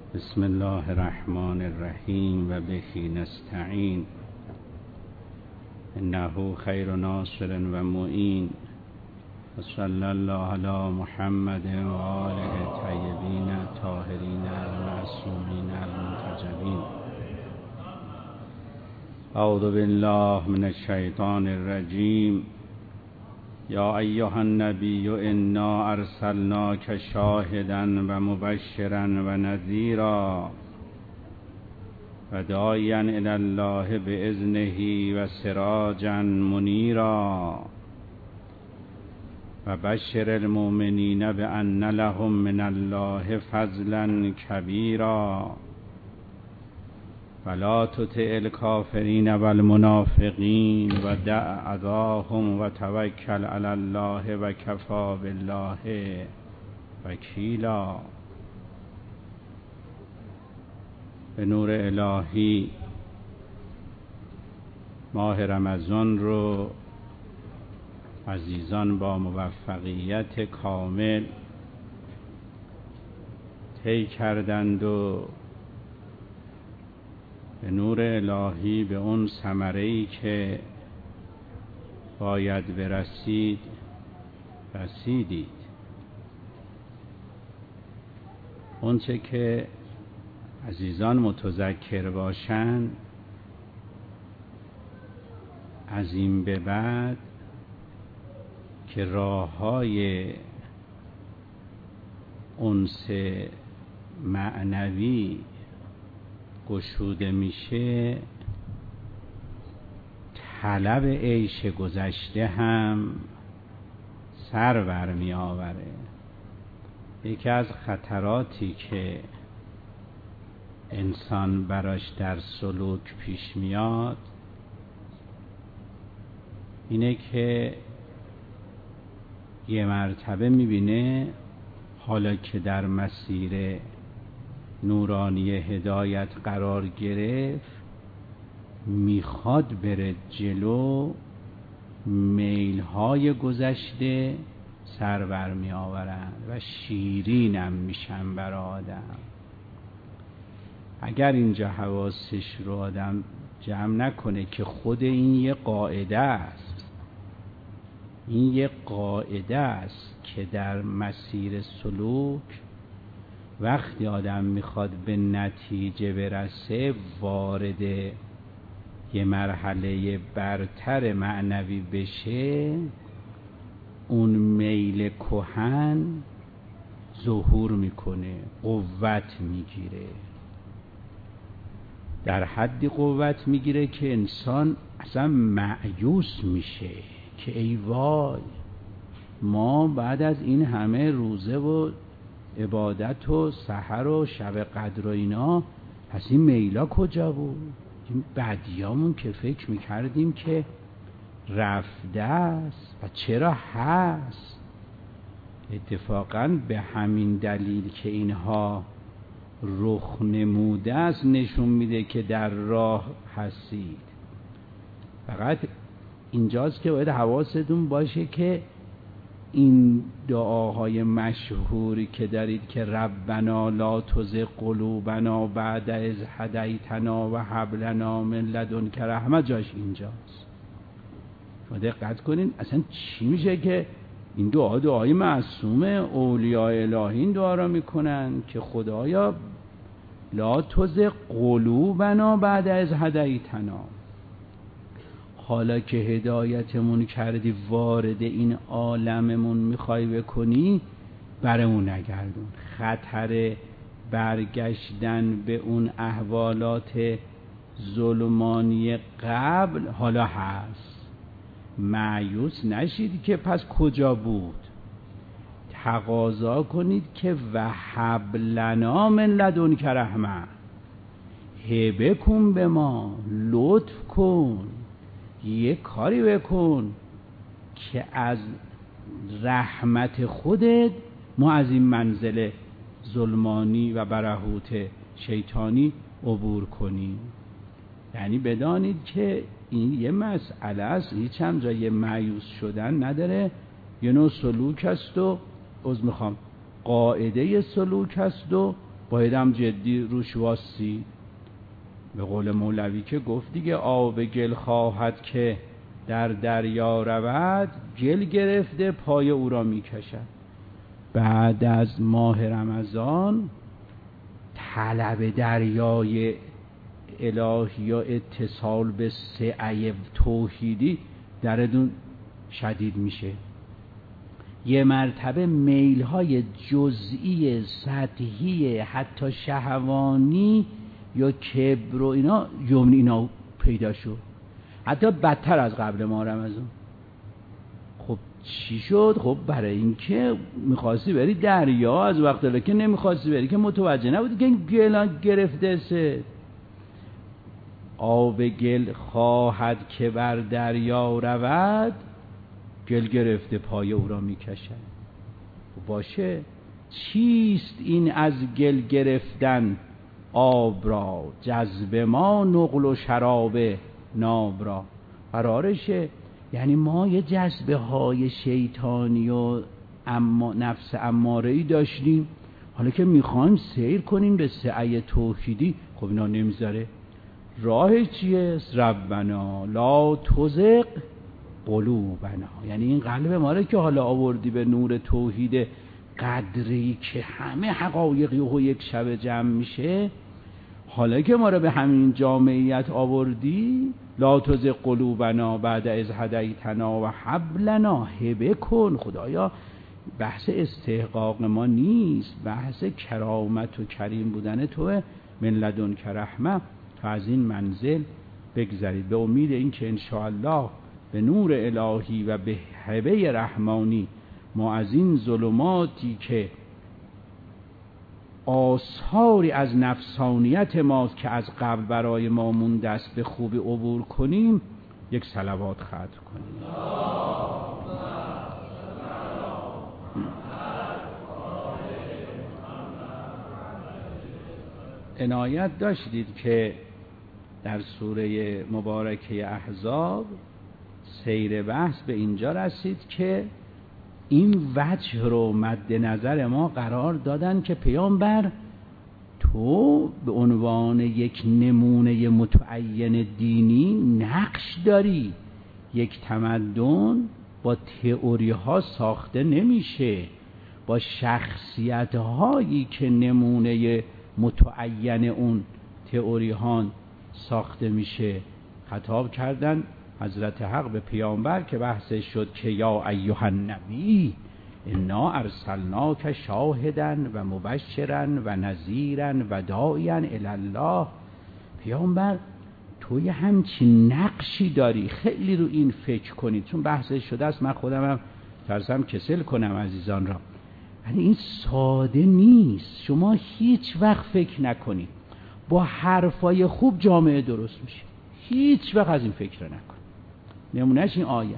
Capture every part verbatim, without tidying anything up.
بسم الله الرحمن الرحیم و به نستعین انه خیر ناصر و معین و صلی الله علی محمد و آله طیبین طاهرین المعصومین المنتجبین. اعوذ بالله من الشیطان الرجیم. یا ایها النبی انا ارسلناک شاهدا و مبشرا و نذیرا و داعیا الی الله باذنه و سراجا منیرا و بشر المؤمنین بان لهم من الله فضلا کبیرا ولا تطع الکافرین و المنافقین و دع اذاهم و توکل علی الله و کفی بالله وکیلا. به نور الهی ماه رمضان رو عزیزان با موفقیت کامل طی کردند و به نور الهی به اون ثمره‌ای که باید برسید رسیدید. اون چه که عزیزان متذکر باشند از این به بعد که راه‌های انس معنوی گشوده میشه، طلب عیش گذشته هم سر بر می آوره. یکی از خطراتی که انسان براش در سلوک پیش میاد اینه که یه مرتبه میبینه حالا که در مسیر نورانی هدایت قرار گرفت میخواد بره جلو، میلهای گذشته سر بر می آورند و شیرینم میشن برای آدم. اگر اینجا حواسش رو آدم جمع نکنه که خود این یه قاعده است، این یه قاعده است که در مسیر سلوک وقتی آدم میخواد به نتیجه برسه وارد یه مرحله برتر معنوی بشه، اون میل کهن ظهور میکنه، قوت میگیره، در حدی قوت میگیره که انسان اصلا مایوس میشه که ای وای، ما بعد از این همه روزه و عبادت و سحر و شب قدر و اینا پس این میلا کجا بود؟ این بدیامون که فکر میکردیم که رفته است و چرا هست؟ اتفاقا به همین دلیل که اینها رخ نموده است نشون میده که در راه هستید. فقط اینجاست که باید حواستون باشه که این دعاهای مشهوری که دارید که ربنا لا تزغ قلوبنا بعد اذ هدیتنا و هب لنا من لدنک رحمة جاش اینجاست. شما دقت کنین اصلا چی میشه که این دعا دعای معصومه، اولیاء الهی این دعا را میکنن که خدایا لا تزغ قلوبنا بعد اذ هدیتنا، حالا که هدایتمون کردی وارد این عالممون میخوای بکنی برمون نگردون. خطر برگشتن به اون احوالات ظلمانی قبل حالا هست. مایوس نشید که پس کجا بود، تقاضا کنید که وهب لنا من لدنک رحمة، هبه کن به ما، لطف کن، یه کاری بکن که از رحمت خودت ما از این منزل ظلمانی و برهوت شیطانی عبور کنیم. یعنی بدانید که این یه مسئله است، هیچ هم جای مایوس شدن نداره. یه نوع سلوک است و از میخوام قاعده سلوک است و باید هم جدی روش واسی. به قول مولوی که گفت دیگه آب گل خواهد که در دریا رود، گل گرفته پای او را میکشد. بعد از ماه رمضان طلب دریای الهی یا اتصال به سعی توحیدی درتون شدید میشه. یه مرتبه میل‌های جزئی سطحی حتی شهوانی یا کبر و اینا جمله اینا پیدا شد، حتی بدتر از قبل ماه رمضان. خب چی شد؟ خب برای اینکه میخواستی بری دریا، از وقتی که نمیخواستی بری که متوجه نبودی که این گل گرفته سه. آب گل خواهد که بر دریا رود، گل گرفته پای او را میکشد. باشه، چیست این از گل گرفتن آب را، جذب ما نقل و شراب ناب را. قرارشه یعنی ما یه جذبه های شیطانی و اما نفس اماره‌ای داشتیم، حالا که میخوایم سیر کنیم به سعی توحیدی، خب اینا نمیذاره. راه چیه؟ ربنا لا تزغ قلوبنا، یعنی این قلب ما رو که حالا آوردی به نور توحید قدری که همه حقایقی و یک شب جمع میشه، حالا که ما رو به همین جامعیت آوردی، لا تزغ قلوبنا بعد از هدیتنا و هب لنا، هبه کن خدایا. بحث استحقاق ما نیست، بحث کرامت و کریم بودن توه. من لدنک رحمه، تا از این منزل بگذرید. به امید این که انشاءالله به نور الهی و به هبه رحمانی ما از این ظلماتی که آثاری از نفسانیت ماست که از قبل برای ما مونده است به خوبی عبور کنیم. یک صلوات ختم کنیم. عنایت داشتید که در سوره مبارکه احزاب سیر بحث به اینجا رسید که این وجه رو مد نظر ما قرار دادن که پیامبر تو به عنوان یک نمونه متعین دینی نقش داری. یک تمدن با تئوری ها ساخته نمیشه، با شخصیت هایی که نمونه متعین اون تئوری ها ساخته میشه. خطاب کردن حضرت حق به پیامبر که بحثش شد که یا ایها النبی انا ارسلناک شاهدا و مبشرا و نذیرا و داعیا الی الله. پیامبر تو یه همچین نقشی داری. خیلی رو این فکر کنید، چون بحثش شده است. من خودم هم ترسم کسل کنم عزیزان را، ولی این ساده نیست. شما هیچ وقت فکر نکنید با حرفای خوب جامعه درست میشه، هیچ وقت از این فکر نکنید. نمونهش این آیه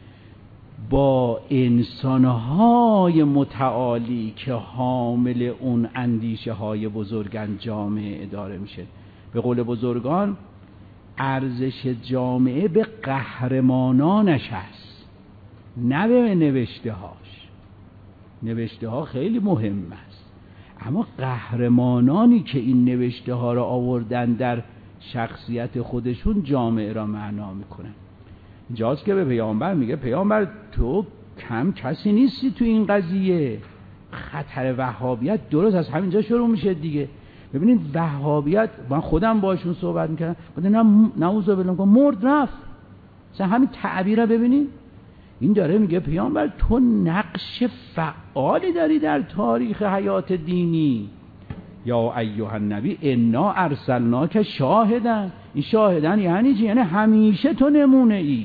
با انسانهای متعالی که حامل اون اندیشه های بزرگن جامعه اداره میشه. به قول بزرگان ارزش جامعه به قهرمانانش هست، نه به نوشته هاش. نوشته ها خیلی مهم است، اما قهرمانانی که این نوشته ها را آوردن در شخصیت خودشون جامعه را معنا میکنن. اینجاست که به پیامبر میگه پیامبر تو کم کسی نیستی تو این قضیه. خطر وهابیت درست از همینجا شروع میشه دیگه. ببینید وهابیت، من خودم باشون صحبت میکردم، بوده نه نعوذ بالله مرد رفت. مثلا همین تعبیر رو ببینید، این داره میگه پیامبر تو نقش فعالی داری در تاریخ حیات دینی. یا ایها النبی انا ارسلناک شاهدا. این شاهدن یعنی چی؟ یعنی همیشه تو نمونه ای.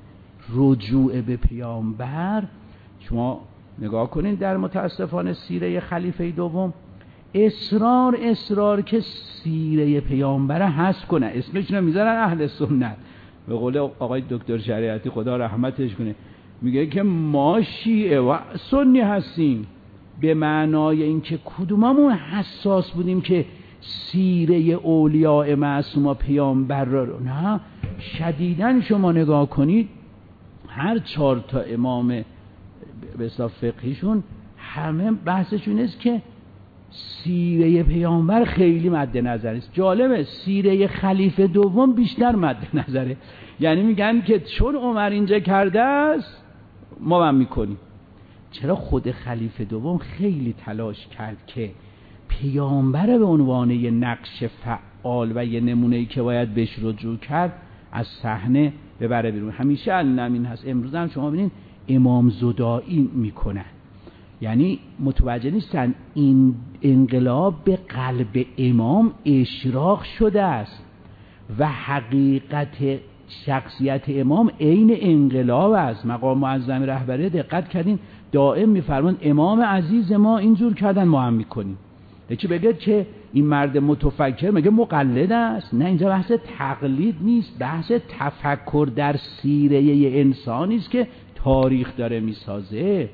رجوع به پیامبر، شما نگاه کنین در متاسفانه سیره خلیفه دوم اصرار اصرار که سیره پیامبر حذف کنه، اسمش رو میذارن اهل سنت. به قول آقای دکتر شریعتی خدا رحمتش کنه، میگه که ما شیعه و سنی هستیم، به معنای اینکه کدوممون حساس بودیم که سیره اولیاء معصوم پیامبر رو نه. شدیداً شما نگاه کنید هر چهار تا امام به اصطلاح فقهیشون همه بحثشون است که سیره پیامبر خیلی مد نظر است. جالبه سیره خلیفه دوم بیشتر مد نظره. یعنی میگن که چون عمر اینجا کرده است ما هم میکنیم. چرا خود خلیفه دوم خیلی تلاش کرد که پیامبر به عنوان یه نقش فعال و یه نمونه‌ای که باید بهش رجوع کرد از صحنه ببره بیرون. همیشه علم هست. امروز هم شما ببینید امام زدائی میکنن، یعنی متوجه نیستن این انقلاب به قلب امام اشراق شده است و حقیقت شخصیت امام عین انقلاب است. مقام معظم رهبری دقت کردین دائم میفرمان امام عزیز ما اینجور کردن ما هم میکنیم. یکی بگه که این مرد متفکر میگه مقلد است. نه، اینجا بحث تقلید نیست، بحث تفکر در سیره ی انسانی است که تاریخ داره میسازه.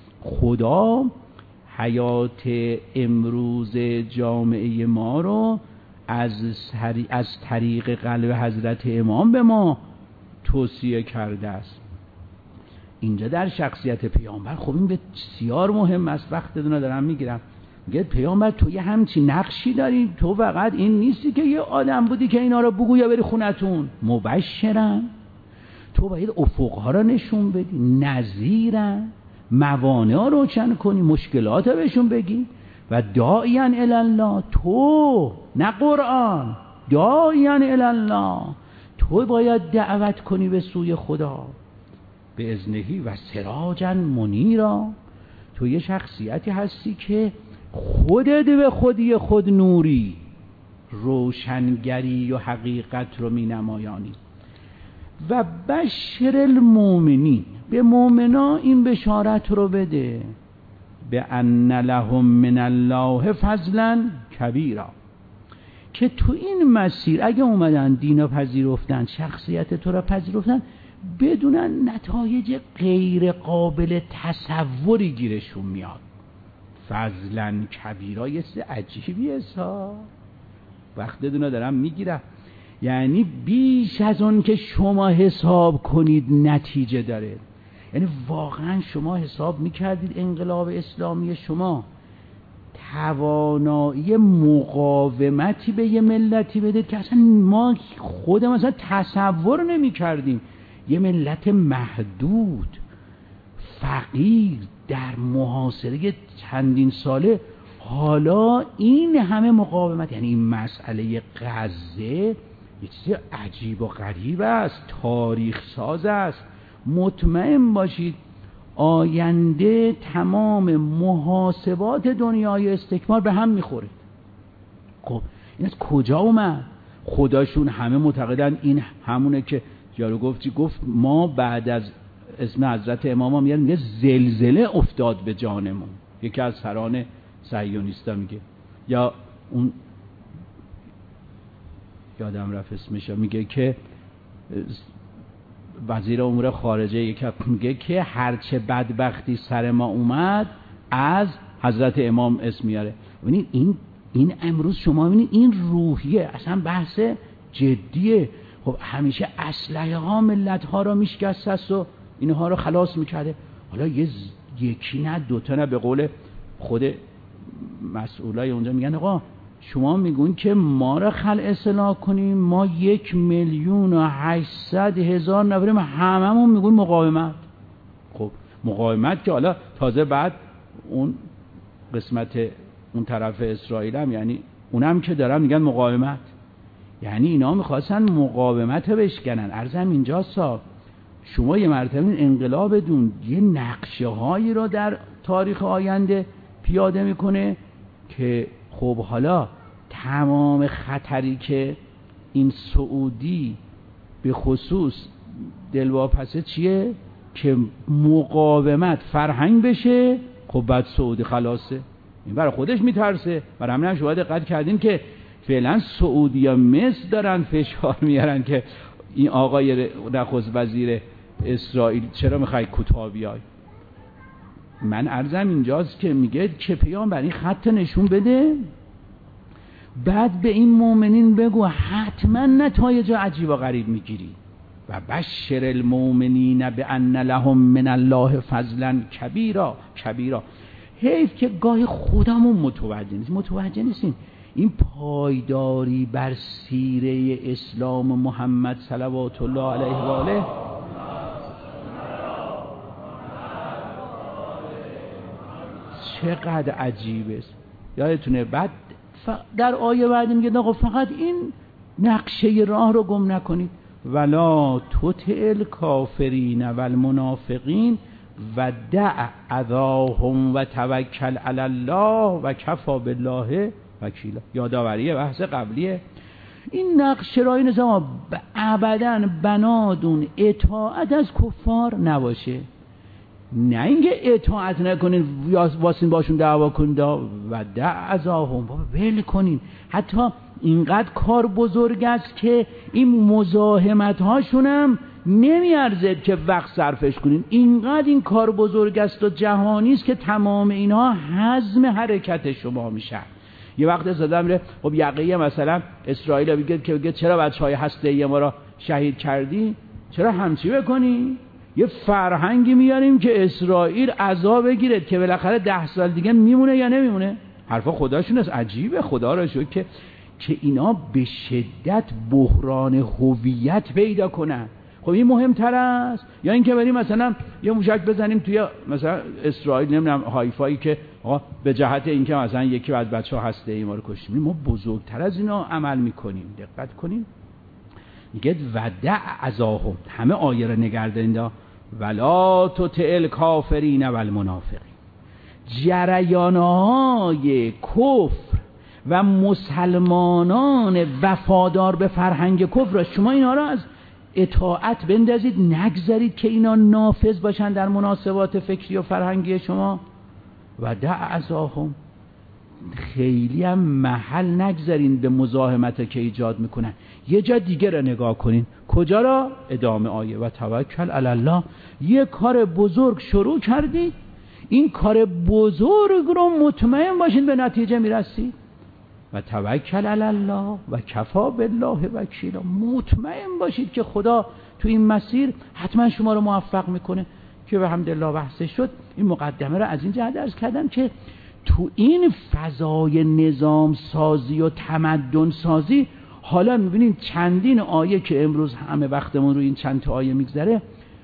خدا حیات امروز جامعه ما رو از از طریق قلب حضرت امام به ما توصیه کرده است. اینجا در شخصیت پیامبر خب این بسیار مهم است. وقتتون رو دارم میگیرم. میگه پیامبر تو یه همچین نقشی داری، تو فقط این نیستی که یه آدم بودی که اینا رو بگو یا بری خونتون. مبشرن، تو باید افقها رو نشون بدی، نذیرن، موانع ها روشن کنی، مشکلات رو بهشون بگی. و داعیان الله، تو نه قرآن، داعیان الله، تو باید دعوت کنی به سوی خدا به اذنهی و سراجا منیرا. تو یه شخصیتی هستی که خودت به خودی خود نوری، روشنگری و حقیقت رو می نمایانی. و بشر المؤمنین، به مؤمنا این بشارت رو بده، به ان لهم من الله فضلا کبیرا، که تو این مسیر اگه اومدن دین پذیرفتن، شخصیت تو را پذیرفتن، بدونن نتایج غیر قابل تصوری گیرشون میاد. فضلا کبیرا یه چیز عجیبیه سا. وقت دونه دارم میگیرم، یعنی بیش از اون که شما حساب کنید نتیجه داره. یعنی واقعا شما حساب میکردید انقلاب اسلامی شما توانایی مقاومتی به یه ملتی بده که اصلا ما خودم اصلا تصور نمی کردیم. یه ملت محدود فقیر در محاصره چندین ساله، حالا این همه مقاومت. یعنی این مسئله غزه یه چیز عجیب و غریب است، تاریخ ساز است. مطمئن باشید آینده تمام محاسبات دنیای استکمار به هم میخوره. خب این از کجا اومد؟ خداشون همه معتقدن این همونه که یارو گفتی گفت ما بعد از اسم حضرت امام میگن میگه زلزله افتاد به جانمون. یکی از سران صهیونیستا میگه، یا اون یادم رفت اسمش، میگه که وزیر امور خارجه یکی میگه که هرچه بدبختی سر ما اومد از حضرت امام اسم میاره. ببینید این این امروز شما ببینید این روحیه اصلا بحث جدیه. خب همیشه اسلحه ها ملت ها رو میشکست است و اینها رو خلاص میکرده. حالا یه یکی نه دوتا نه، به قول خود مسئولای اونجا میگن آقا شما میگون که ما را خلع اصلاح کنیم، ما یک میلیون و هشتصد هزار نفریم، هممون میگون مقاومت. خب مقاومت که حالا تازه بعد اون قسمت اون طرف اسرائیل هم، یعنی اونم که دارن میگن مقاومت، یعنی اینا میخواستن مقاومت بشکنن. عرضم اینجاست شما یه مرتبه این انقلاب دون یه نقشه هایی رو در تاریخ آینده پیاده میکنه که خب حالا تمام خطری که این سعودی به خصوص دلواپسه چیه؟ که مقاومت فرهنگ بشه. خب بعد سعودی خلاصه، این برای خودش میترسه. برای همین هم شما دقت کردین که فعلا سعودی ها مصر دارن فشار میارن که این آقای نخست وزیر اسرائیل چرا میخوای کوتاه بیای. من عرضم اینجاست که میگه که پیامبر این خط نشون بده، بعد به این مؤمنین بگو حتما نتایج عجیب و غریب میگیری. و بشر المؤمنین بان لهم من الله فضلا کبیرا کبیرا. حیف که گاهی خودمون متوجه نیست متوجه نیستیم این پایداری بر سیره اسلام محمد صلوات الله علیه و آله چقدر عجیبه. یادتونه بعد در آیه بعد میگه آقا فقط این نقشه راه رو گم نکنید، ولا تطع الکافرین و المنافقین و دع اذاهم و توکل علی الله و کفی بالله وکیلا. یادآوری بحث قبلیه. این نقشه راه نظام ابداً بنادون اطاعت از کفار نباشه، نه اینکه اطاعت نکنین واسین باشون دعوا کنید و دع اذاهم ول کنین. حتی اینقدر کار بزرگ است که این مزاحمت هاشونم نمیارزه که وقت صرفش کنین. اینقدر این کار بزرگ است و جهانی است که تمام اینها حزم حرکت شما میشه. یه وقت زدم میره خب یقیه مثلا اسرائیل بگه که بگه چرا بچهای هسته‌ای ما را شهید کردی، چرا همچی بکنی؟ یه فرهنگی میاریم که اسرائیل عذاب بگیره که بالاخره ده سال دیگه میمونه یا نمیمونه. حرفا خداشون است. عجیبه. خدا را شکر که که اینا به شدت بحران هویت پیدا کنن. خب این مهمتر است یا اینکه بریم مثلا یه موشک بزنیم توی مثلا اسرائیل نمیدونم هایفایی که آقا به جهت اینکه مثلا یکی از بچه‌ها هسته‌ای ما رو کشتیم. ما بزرگتر از اینا عمل میکنیم. دقت کنیم. میگه ودع اذاهم. همه آیه رو نگردید. ولا تطع الکافرین و المنافقین. جریان‌های کفر و مسلمانان وفادار به فرهنگ کفر را شما اینا را از اطاعت بندازید، نگذارید که اینا نافذ باشن در مناسبات فکری و فرهنگی شما. و دع اذاهم. خیلی هم محل نگذارین به مزاحمت که ایجاد میکنن. یه جا دیگه را نگاه کنین. کجا را؟ ادامه آیه و توکل علی الله. یه کار بزرگ شروع کردید، این کار بزرگ رو مطمئن باشین به نتیجه میرسید. و توکل علی الله و کفی بالله وکیلا. مطمئن باشید که خدا تو این مسیر حتما شما رو موفق میکنه. که به حمدالله بحث شد. این مقدمه رو از این جهت عرض کردم که تو این فضای نظام سازی و تمدن سازی حالا میبینید چندین آیه که امروز همه وقتمون رو این چند تا آیه میگذره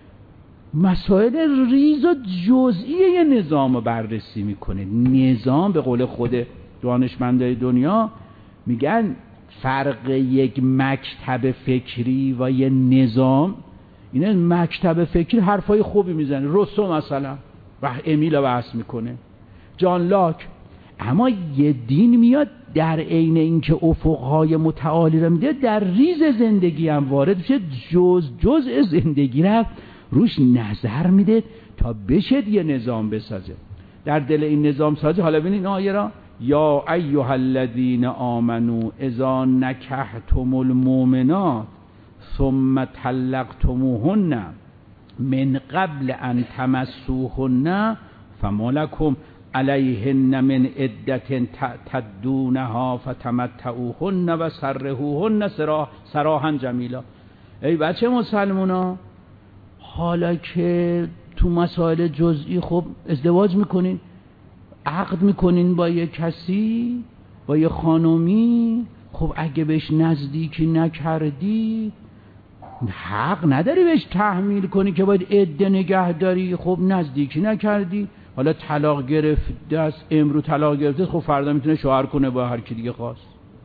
مسائل ریز و جزئی نظام رو بررسی میکنه. نظام به قول خود دانشمندای دنیا میگن فرق یک مکتب فکری و یه نظام اینه. مکتب فکری حرفای خوبی میزنه، روسو مثلا و امیل بحث میکنه، جان لاک. اما یه دین میاد در عین اینکه افقهای متعالی رو میده در ریز زندگی هم وارد میشه، جز جزء زندگی رو روش نظر میده تا بشه یه نظام بسازه. در دل این نظام سازی حالا ببینید آیه را یا ایها الذین آمنوا اذا نکحتم المؤمنات ثم طلقتموهن من قبل ان تمسوهن فما لكم علیهن من عدة تعتدونها فتمتعوهن و سرحوهن سراحا جمیلا. ای بچه مسلمونا، حالا که تو مسائل جزئی خب ازدواج میکنین، عقد میکنین با یه کسی، با یه خانومی، خب اگه بهش نزدیکی نکردی حق نداری بهش تحمیل کنی که باید عده نگه داری. خب نزدیکی نکردی، حالا طلاق گرفته است، امروز طلاق گرفته، خب فردا میتونه شوهر کنه با هر کی دیگه خواست.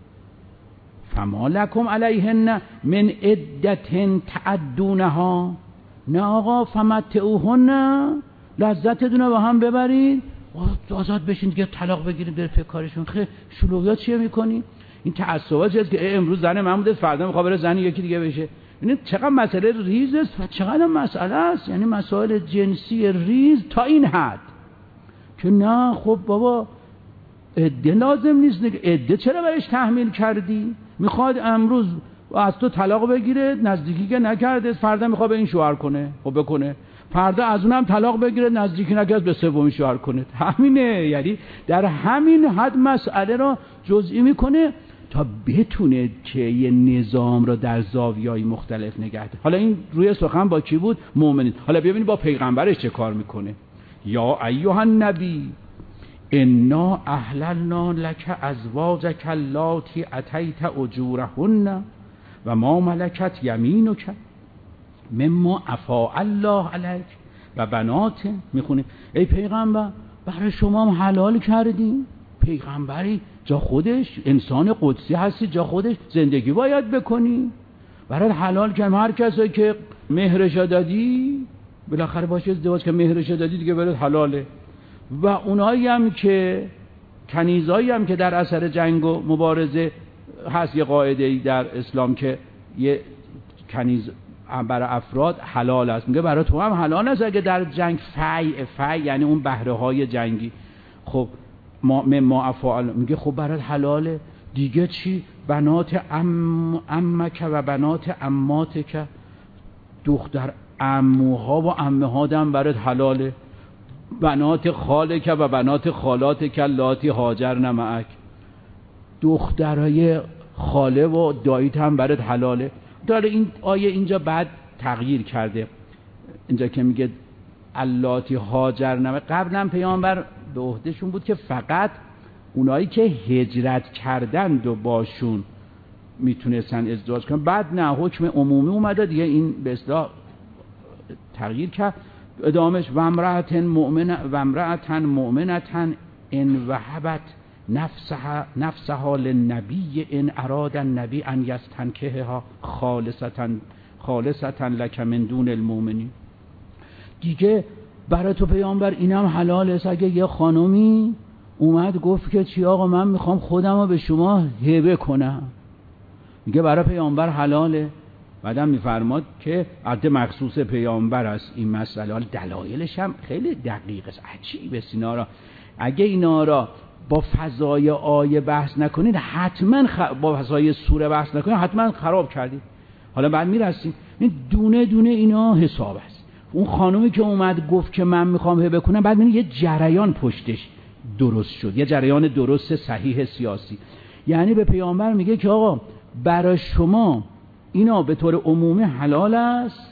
فما لکم علیهن من عدة تعدونها. نه آقا فمتعوهن، لذتتون رو با هم ببرید، آزاد بشین دیگه، طلاق بگیرید بره فکر کارشون. خیلی شلوغیات چیه میکنی؟ این تعصبات چیه که امروز زن من بوده فردا میخواد بره زن یکی دیگه بشه. یعنی چقدر مسئله ریز است و چقدر مسئله است. یعنی مسائل جنسی ریز تا این حد که نه خب بابا عده لازم نیست دیگه. عده چرا بهش تحمیل کردی؟ میخواد امروز از تو طلاق بگیره، نزدیکی که نکرده، فردا میخواد به این شوهر کنه، خب بکنه. فردا از اونم طلاق بگیره، نزدیکی نکرد، به سومی شوهر کنه. همینه. یعنی در همین حد مسئله را جزئی میکنه تا بتونه که یه نظام را در زاویه‌های مختلف نگه داره. حالا این روی سخن با کی بود؟ مؤمنین. حالا ببینید با پیغمبرش چه کار میکنه. یا ایها النبی انا احللنا لک ازواجک اللاتی اتیت اجورهن و ما ملکت یمینک مما افاء الله علیک و بنات. میخونیم ای پیغمبر برای شما هم حلال کردیم. پیغمبری جا خودش انسان قدسی هستی، جا خودش زندگی باید بکنی، برای حلال کردیم. هر کسی که مهرش دادی بالاخره باشه ازدواج که مهرش دادی دیگه برات حلاله. و اونایی هم که کنیزایی هم که در اثر جنگ و مبارزه هست، یه قاعده‌ای در اسلام که یه کنیز برای افراد حلال است، میگه برای تو هم حلال است اگه در جنگ فیع فیع یعنی اون بهره های جنگی. خب ما ما افعال میگه خب برات حلاله دیگه. چی؟ بنات ام امک و بنات اماتک، دختر عموها و عمه ها هم برات حلاله. بنات خالک و بنات خالاتک لاتی هاجرن معک، دخترای خاله و داییت هم برات حلاله. داره این آیه اینجا بعد تغییر کرده، اینجا که میگه اللاتی هاجرن. قبلا پیامبر به عهدهشون بود که فقط اونایی که هجرت کردند و باشون میتونستن ازدواج کنن. بعد نه، حکم عمومی اومده دیگه، این به اصطلاح تغییر کرد. ادامش و امرأة مؤمنة و امرأة مؤمنة ان وهبت نفسها نفسها للنبی ان اراد النبی ان یستنکحها خالصة خالصة لک من دون المؤمنین. دیگه برای تو پیامبر اینم حلال است اگه یه خانومی اومد گفت که چی آقا من میخوام خودم رو به شما هبه کنم، میگه برای پیامبر حلاله. بعدم میفرماد که عهد مخصوص پیامبر است این مسئله. حالا دلایلش هم خیلی دقیق است، عجیبه اینا را. اگه اینا را با فضای آیه بحث نکنید حتما خ... با فضای سوره بحث نکنید حتما خراب کردید. حالا بعد میرسیم این دونه دونه اینا حساب است. اون خانومی که اومد گفت که من میخوام هبه کنم، بعد میبینی یه جریان پشتش درست شد، یه جریان درست صحیح سیاسی. یعنی به پیامبر میگه که آقا برای شما اینا به طور عمومی حلال است،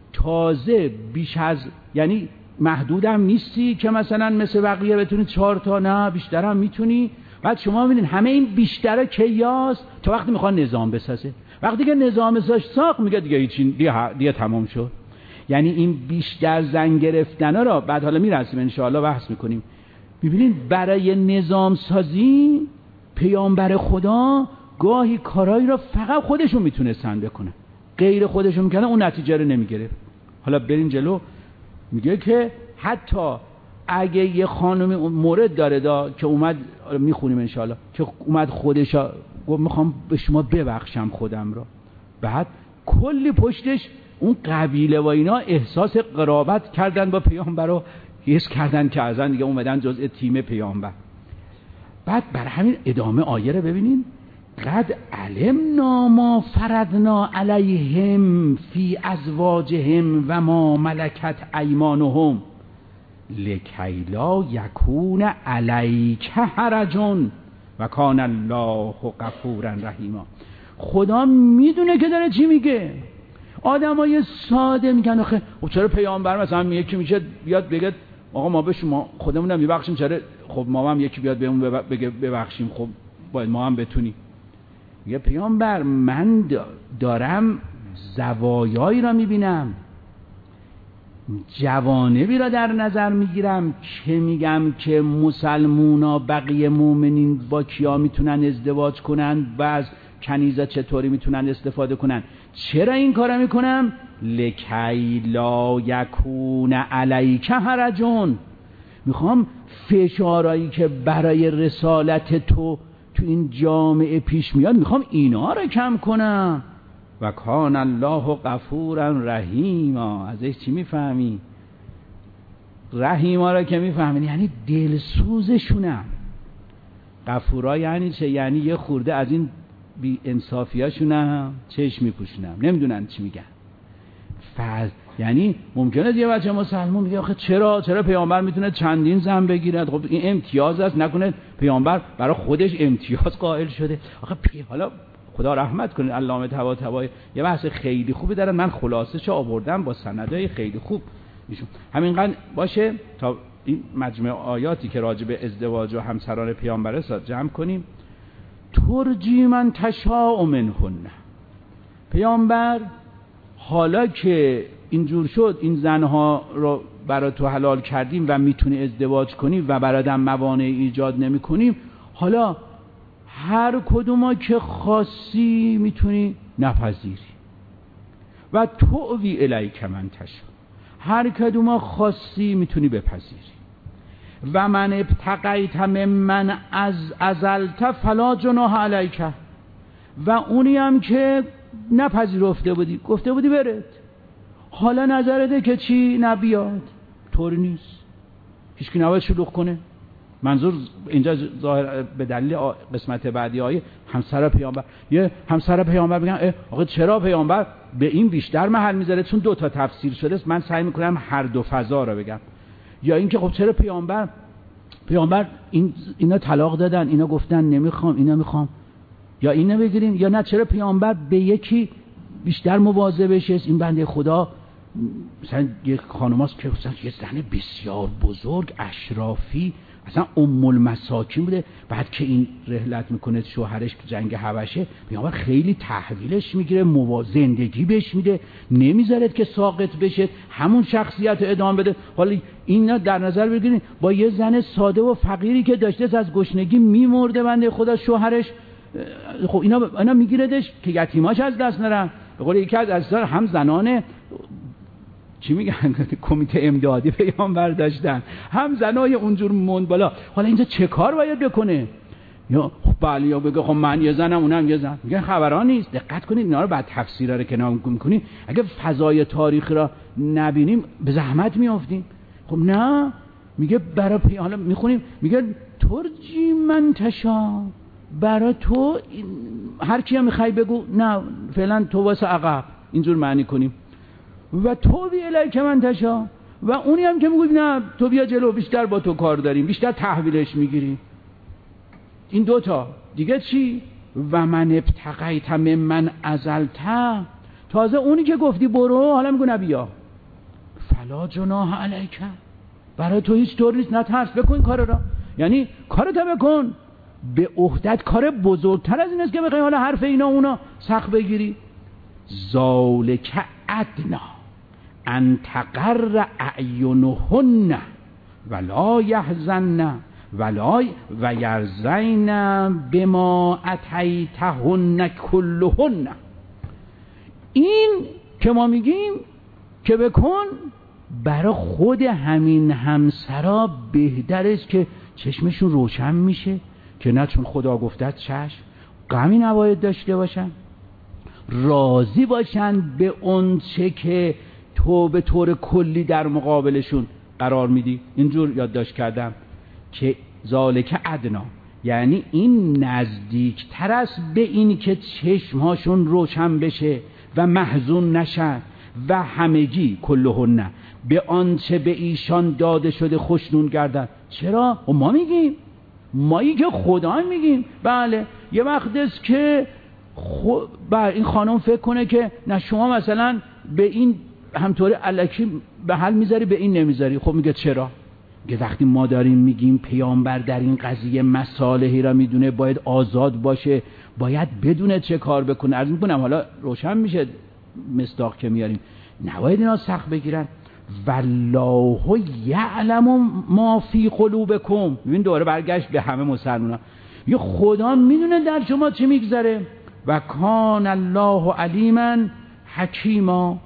تازه بیش از یعنی محدودم نیستی که مثلا مثل بقیه بتونی چهار تا، نه بیشتر هم میتونی. بعد شما ببینید همه این بیشتره کیاست تا وقتی میخوان نظام بسازه. وقتی که نظام ساخت میگه دیگه هیچی، دیگه, دیگه تمام شد. یعنی این بیشتر زن گرفتنا را بعد حالا میرسیم ان شاءالله بحث میکنیم. ببینید برای نظام سازی پیامبر خدا گاهی کارایی را فقط خودشون میتونستن بکنن، غیر خودشون میکنن اون نتیجه رو نمیگرفت. حالا برین جلو میگه که حتی اگه یه خانمی مورد داره دا که اومد میخونیم انشالله که اومد خودش گفت میخوام به شما ببخشم خودم را، بعد کلی پشتش اون قبیله و اینا احساس قرابت کردن با پیامبر رو حس کردن که ازن دیگه اومدن جزء تیم پیامبر. بعد بر همین ادامه آیه رو ببینین. قد علمنا ما فرضنا علیهم فی ازواجهم و ما ملکت ایمانهم لکی لا یکون علیک حرج و کان الله غفورا رحیما. خدا میدونه که داره چی میگه. آدمای ساده میگن آخه چرا پیامبر مثلا میگه که میشه بیاد بگه آقا ما به شما خودمون هم میبخشیم، چرا خب ما هم یکی بیاد بهمون بگه ببخشیم، خب باید ما هم بتونیم. یه پیامبر من دارم زوایایی را میبینم، جوانبی را در نظر میگیرم که میگم که مسلمونا بقیه مومنین با کیا میتونن ازدواج کنن و از کنیزه چطوری میتونن استفاده کنن. چرا این کارا میکنم؟ لکی لا یکون علیک حرجون. میخوام فشارایی که برای رسالت تو تو این جامعه پیش میاد میخوام اینا رو کم کنم. و کان الله غفورا رحیما. ازش چی میفهمی؟ رحیما رو که میفهمی یعنی دلسوزشونم. غفورا یعنی چه؟ یعنی یه خورده از این بی انصافیاشونم چشم میپوشونم، نمیدونن چی میگن. فز یعنی ممکنه یه بچه مسلمان میگه آخه چرا چرا پیامبر میتونه چندین زن بگیره؟ خب این امتیاز است، نکنه پیامبر برای خودش امتیاز قائل شده؟ آخه پی حالا خدا رحمت کنه علامه طباطبایی یه بحث خیلی خوبی دارن، من خلاصه‌شو آوردم با سندای خیلی خوب ایشون. همینقدر باشه تا این مجموعه آیاتی که راجع به ازدواج و همسران پیامبر است جمع کنیم. ترجی من تشاء منهن، پیامبر حالا که اینجور شد این زنها رو برای تو حلال کردیم و میتونی ازدواج کنی و برادم موانع ایجاد نمی کنیم، حالا هر کدوما که خاصی میتونی نپذیری و تؤوی الیک من تشاء، هر کدوما خاصی میتونی بپذیری. و من ابتغیت ممن از ازلت فلا جناح علیک، و اونی هم که نپذیرفته بودی گفته بودی برد، حالا نظرته که چی نبیاد، طور نیست، هیچ کی نباید شلوغ کنه. منظور اینجا ظاهر به دلیل قسمت بعدی آیه همسر پیامبر، یه همسر پیامبر بگن آقا چرا پیامبر به این بیشتر محل میذاره؟ چون دو تا تفسیر شده است، من سعی میکنم هر دو فضا رو بگم. یا اینکه خب چرا پیامبر پیامبر این اینا طلاق دادن، اینا گفتن نمیخوام اینا میخوام، یا اینو بگیریم، یا نه چرا پیامبر به یکی بیشتر مواظبش است؟ این بنده خدا مثلا یک خانماست که مثلا یه زن بسیار بزرگ اشرافی، مثلا ام المساکین بوده، بعد که این رحلت میکنه شوهرش تو جنگ حبشه، پیامبر خیلی تحویلش میگیره، زندگی بهش میده، نمیذارد که ساقط بشه، همون شخصیت ادامه بده. حالا اینا در نظر بگیرید، با یه زن ساده و فقیری که داشته از گشنگی میمرده بنده خدا شوهرش، خب اینا اینا میگیردش که یتیماش از دست نرن. به قول یکی از اسرار هم زنان چی میگن کمیته امدادی پیامبر داشتن، هم زنای اونجور موند بالا. حالا اینجا چه کار باید بکنه؟ یا خب بله، یا بگه خب من یه زنم اونم یه زن، میگن خبران نیست. دقت کنید اینا رو بعد تفسیرا رو کنار میکنید، اگه فضای تاریخی را نبینیم به زحمت میافتیم. خب نه، میگه برای پی... حالا میخونیم میگه ترجی من تشاء، برای تو هر کی هم میخوای بگو، نه فعلا تو واسه عقب، اینجور معنی کنیم. و تو بی الیک من تشاء، و اونی هم که میگه نه تو بیا جلو، بیشتر با تو کار داریم، بیشتر تحویلش میگیریم. این دوتا دیگه چی؟ و من ابتغیت ممن ازلت، تازه اونی که گفتی برو حالا میگه نبیا، فلا جناح علیک، برای تو هیچ طور نیست، نترس، بکن کار را، یعنی کارت بکن، به عهدت کار بزرگتر از این است که بخوای حالا حرف اینا اونا سخت بگیری. ذالک ادنا ان تقر اعینهن ولا یحزن ولا و یرضین بما اتیتهن کلهن. این که ما میگیم که بکن، برای خود همین همسرا بهتر است که چشمشون روشن میشه که نه چون خدا گفته چشم، غمی نباید داشته باشن، راضی باشن به اون چه که تو به طور کلی در مقابلشون قرار میدی. اینجور یادداشت کردم که ذالک ادنا، یعنی این نزدیکتر است به این که چشمهاشون روشن بشه و محزون نشن و همگی کلهن به آنچه به ایشان داده شده خوشنون گردن. چرا؟ و ما میگیم، مایی که خدا میگیم. بله یه وقت است که خو... بله این خانم فکر کنه که نه شما مثلا به این همطوری الکی به حل میذاری به این نمیذاری. خب میگه چرا؟ میگه وقتی ما داریم میگیم پیامبر در این قضیه مصالحی را میدونه، باید آزاد باشه، باید بدونه چه کار بکنه. عرض میکنم حالا روشن میشه مصداق که میاریم، نباید اینا سخت بگیرن. والله یعلم ما فی قلوبکم. ببین دوباره برگشت به همه مسلمانان، یه خدا میدونه در شما چه میگذره. و کان الله علیما حکیما،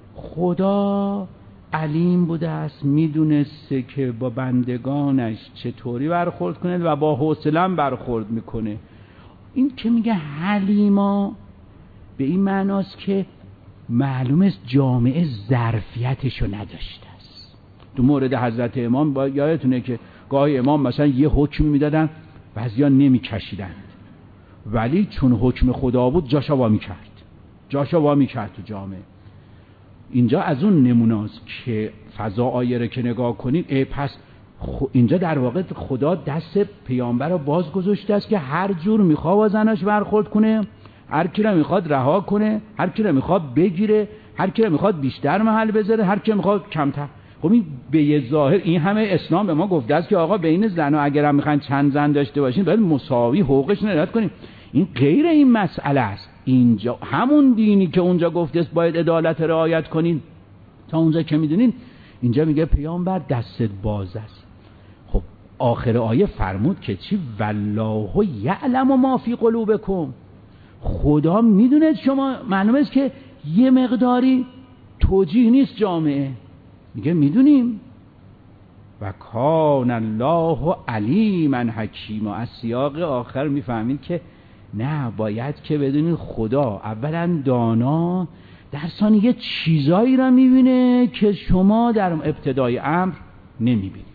خدا علیم بوده است، میدونسته که با بندگانش چطوری برخورد کنه و با حوصله برخورد میکنه. این که میگه حلیما به این معناست که معلوم است جامعه ظرفیتشو نداشته است. تو مورد حضرت امام با یادتونه که گاهی امام مثلا یه حکم میدادن، بعضیا نمیکشیدند، ولی چون حکم خدا بود جاشا وا میکرد، جاشا وا میکرد تو جامعه. اینجا از اون نموناست که فضا آیه رو که نگاه کنید، ای پس اینجا در واقع خدا دست پیامبر رو باز گذاشته است که هر جور میخواد با زناش برخورد کنه، هر کی رو میخواد رها کنه، هر کی رو میخواد بگیره، هر کی رو میخواد بیشتر محل بذاره، هر کی رو میخواد کمتر. خب این به یه ظاهر این همه اسلام به ما گفته است که آقا بین زن و اگر هم میخواین چند زن داشته باشین باید مساوی حقوقش رعایت کنیم. این غیر این مسئله است. اینجا همون دینی که اونجا گفته است باید عدالت رعایت کنین تا اونجا که میدونین، اینجا میگه پیامبر دستت باز است. خب آخر آیه فرمود که چی؟ والله یعلم ما فی قلوبکم. خدا میدونه شما، معلومه است که یه مقداری توجیه نیست جامعه، میگه میدونیم. و کان الله علیما حکیما. از سیاق آخر میفهمید که نه، باید که بدونید خدا اولا دانا، در ثانیه چیزایی را میبینه که شما در ابتدای امر نمیبینید.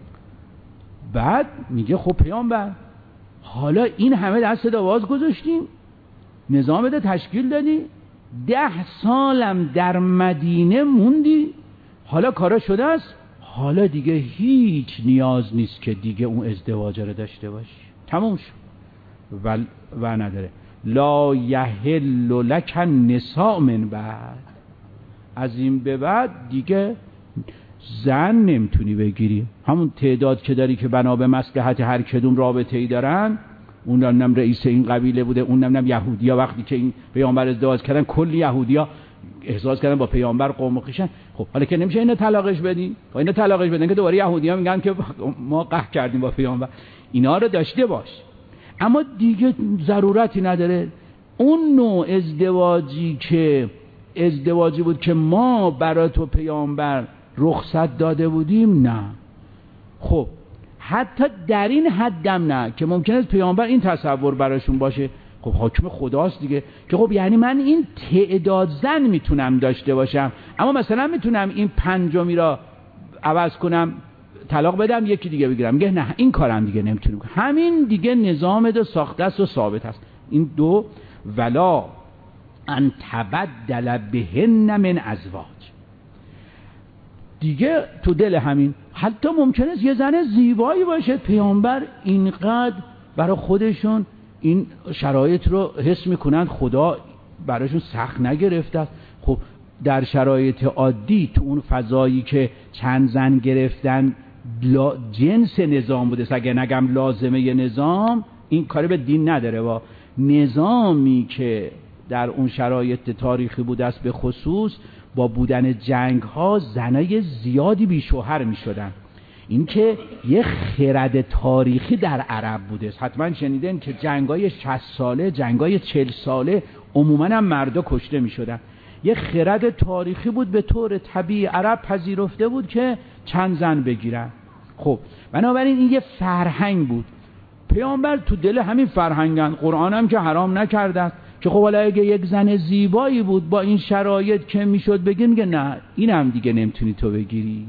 بعد میگه خب پیامبر حالا این همه دست دواز گذاشتیم، نظام ده تشکیل دادی، ده سالم در مدینه موندی، حالا کارا شده است، حالا دیگه هیچ نیاز نیست که دیگه اون ازدواج رو داشته باشی، تموم شد. و, و نداره لا یحل لک النساء من بعد. از این به بعد دیگه زن نمیتونی بگیری، همون تعداد که داری که بنا به مصلحت هر کدوم رابطه ای دارن. اون نم رئیس این قبیله بوده، اون نم یهودیا وقتی که این پیامبر ازدواج کردن کلی یهودیا احساس کردن با پیامبر قوم و خویشن. خب حالا که نمیشه اینا طلاقش بدین، با اینا طلاقش بدن که دوباره یهودیا میگن که ما قهر کردیم با پیامبر. اینا رو داشته باش، اما دیگه ضرورتی نداره. اون نوع ازدواجی که ازدواجی بود که ما برای تو پیامبر رخصت داده بودیم، نه. خب حتی در این حدم نه که ممکنه پیامبر این تصور براشون باشه، خب حکم خداست دیگه، که خب یعنی من این تعداد زن میتونم داشته باشم، اما مثلا میتونم این پنجمی را عوض کنم، طلاق بدم، یکی دیگه بگیرم. میگه نه، این کارم دیگه نمیتونم. همین دیگه نظام دو ساخته است و ثابت است. این دو ولا ان تبدل بهن من ازواج. دیگه تو دل همین، حتی ممکنه است یه زن زیبایی باشه، پیامبر اینقدر برای خودشون این شرایط رو حس میکنن خدا براشون سخت نگرفته است. خب در شرایط عادی تو اون فضایی که چند زن گرفتن جنس نظام بوده، اگه نگم لازمه نظام، این کاری به دین نداره. با نظامی که در اون شرایط تاریخی بوده است، به خصوص با بودن جنگ ها زنای زیادی بی شوهر می شدن. این که یه خرد تاریخی در عرب بوده است. حتما شنیدن که جنگای شصت ساله، جنگای چهل ساله عموما هم مردا کشته می شدن. یه خرد تاریخی بود، به طور طبیعی عرب پذیرفته بود که چند زن بگیرن. خب بنابراین این یه فرهنگ بود. پیامبر تو دل همین فرهنگن، قرآن هم که حرام نکرده که خب حالا اگه یک زن زیبایی بود با این شرایط که میشد بگه، میگه نه، اینم دیگه نمیتونی تو بگیری.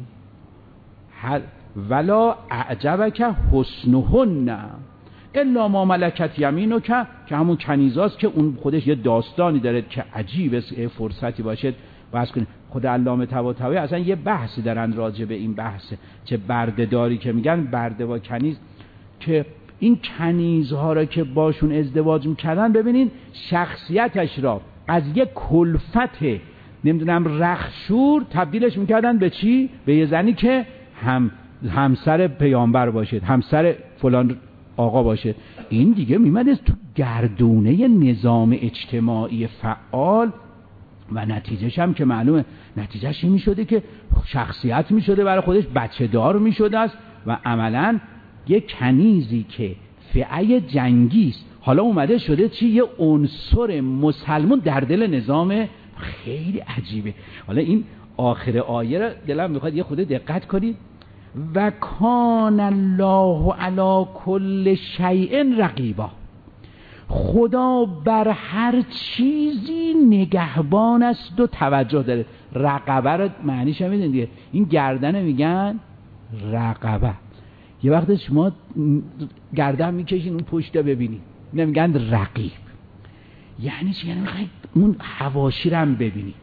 ولا اعجبک حسنهن الا ما ملکت یمینک، که همون کنیزاست که اون خودش یه داستانی داره که عجیبه، فرصتی باشه بحث کنیم. خود علامه طباطبایی اصلا یه بحثی دارن راجع به این بحث، چه برده‌داری که میگن برده و کنیز، که این کنیزها را که باشون ازدواج میکردن، ببینین شخصیتش را از یک کلفت نمیدونم رخشور تبدیلش میکردن به چی؟ به یه زنی که هم همسر پیامبر باشه، همسر فلان آقا باشه. این دیگه میمده تو گردونه نظام اجتماعی فعال و نتیجهش هم که معلومه، نتیجهش این میشده که شخصیت میشده برای خودش، بچه دار میشده است و عملا یه کنیزی که فئه جنگی است حالا اومده شده چی؟ یه عنصر مسلمان در دل نظام. خیلی عجیبه. حالا این آخر آیه را دلم میخواد یه خود دقت کنید. و کان الله علی کل شیء رقیبا. خدا بر هر چیزی نگهبان است و توجه داره. رقبه رو معنیش هم میدونید دیگه، این گردن میگن رقبه. یه وقت شما گردن میکشین اون پشت ببینید، نمیگن رقیب. یعنی چی؟ یعنی میخواید اون حواشی رو هم ببینید.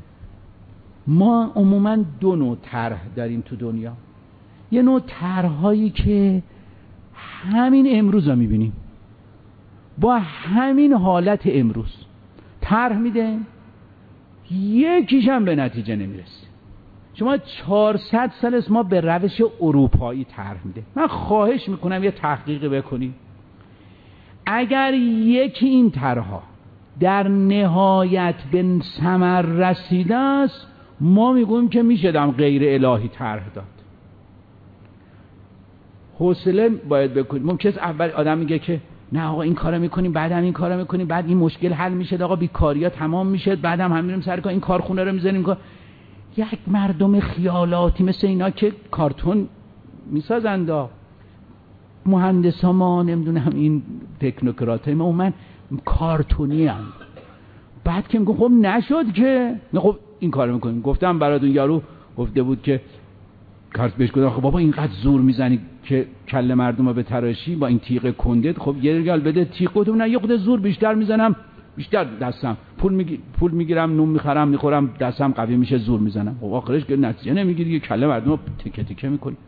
ما عموما دو نوع طرح داریم تو دنیا. یه نوع طرح‌هایی که همین امروز رو میبینیم، با همین حالت امروز طرح میده، یکیش هم به نتیجه نمیرسه. شما چهارصد سال است ما به روش اروپایی طرح میده. من خواهش میکنم یه تحقیق بکنید. اگر یکی این طرحها در نهایت به ثمر رسیده است، ما میگویم که میشه دم غیر الهی طرح داد. حوصله باید بکنید. ممکنه اول آدم میگه که نه آقا این کارو میکنیم، بعدم این کارو میکنیم، بعد این مشکل حل میشه، آقا بیکاریا تمام میشه، بعدم هم میریم سر کار این کارخونه رو میزنیم. کار یک مردم خیالاتی مثل اینا که کارتون میسازند، مهندسا ما نمیدونم این تکنوکراتای ما من کارتونی هم. بعد که میگم خب نشد که نه خب این کارو میکنیم. گفتم براتون یارو گفته بود که کارت بهش گفتم خب بابا اینقدر زور میزنی که کله مردم رو به تراشی با این تیغ کندت، خب یه ریال بده تیغ. گفتم نه یه خود زور بیشتر میزنم، بیشتر دستم پول میگی پول میگیرم، نون میخرم میخورم، دستم قوی میشه، زور میزنم. خب آخرش که نتیجه نمیگیری، یه کله مردم رو تکه تکه میکنی.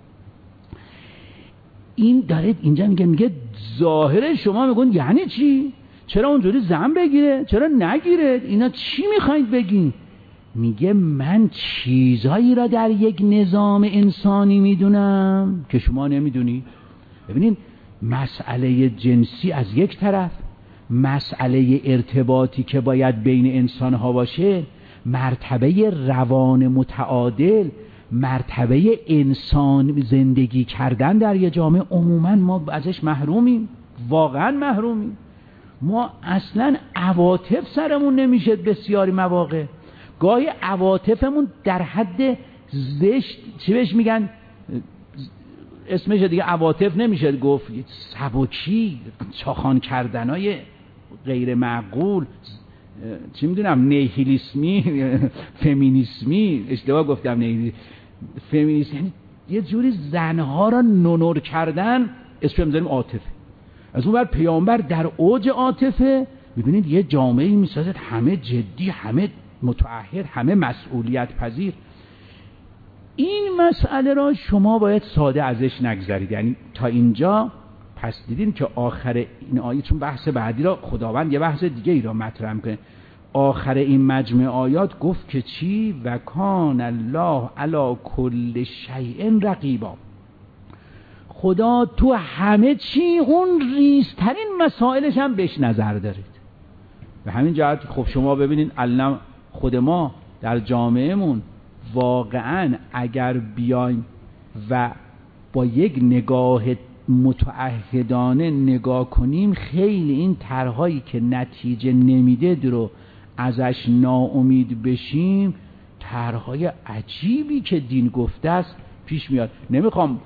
این داره اینجا میگه میگه ظاهر شما میگن یعنی چی؟ چرا اونجوری زن بگیره؟ چرا نگیره؟ اینا چی میخواید بگین؟ میگه من چیزایی را در یک نظام انسانی میدونم که شما نمیدونی. ببینید مسئله جنسی از یک طرف، مسئله ارتباطی که باید بین انسانها باشه، مرتبه روان متعادل، مرتبه انسان زندگی کردن در یه جامعه، عموما ما ازش محرومیم، واقعا محرومیم. ما اصلا عواطف سرمون نمیشه بسیاری مواقع. گاهی عواطفمون در حد زشت، چی بهش میگن اسمش دیگه عواطف نمیشه گفت، سبکی، چاخان کردنای غیر معقول، چی میدونم نیهیلیسمی، فمینیسمی، اشتباه گفتم نیهیلیسمی، فمینیسم، یعنی یه جوری زنها را نونور کردن، اسمش میذاریم عاطفه. از اون بر پیامبر در اوج عاطفه. میبینید یه جامعه‌ای میسازد همه جدی، همه متعهد، همه مسئولیت پذیر. این مسئله را شما باید ساده ازش نگذرید. یعنی تا اینجا پس دیدین که آخر این آیه، چون بحث بعدی را خداوند یه بحث دیگه ای را مطرح کنه، آخر این مجمع آیات گفت که چی؟ و کان الله علی کل شیء رقیبا. خدا تو همه چی اون ریزترین مسائلش هم بهش نظر دارید. به همین جهت خب شما ببینید الان خود ما در جامعهمون واقعا اگر بیایم و با یک نگاه متعهدانه نگاه کنیم، خیلی این طرحهایی که نتیجه نمیده رو ازش ناامید بشیم، طرحهای عجیبی که دین گفته است پیش میاد. نمیخوام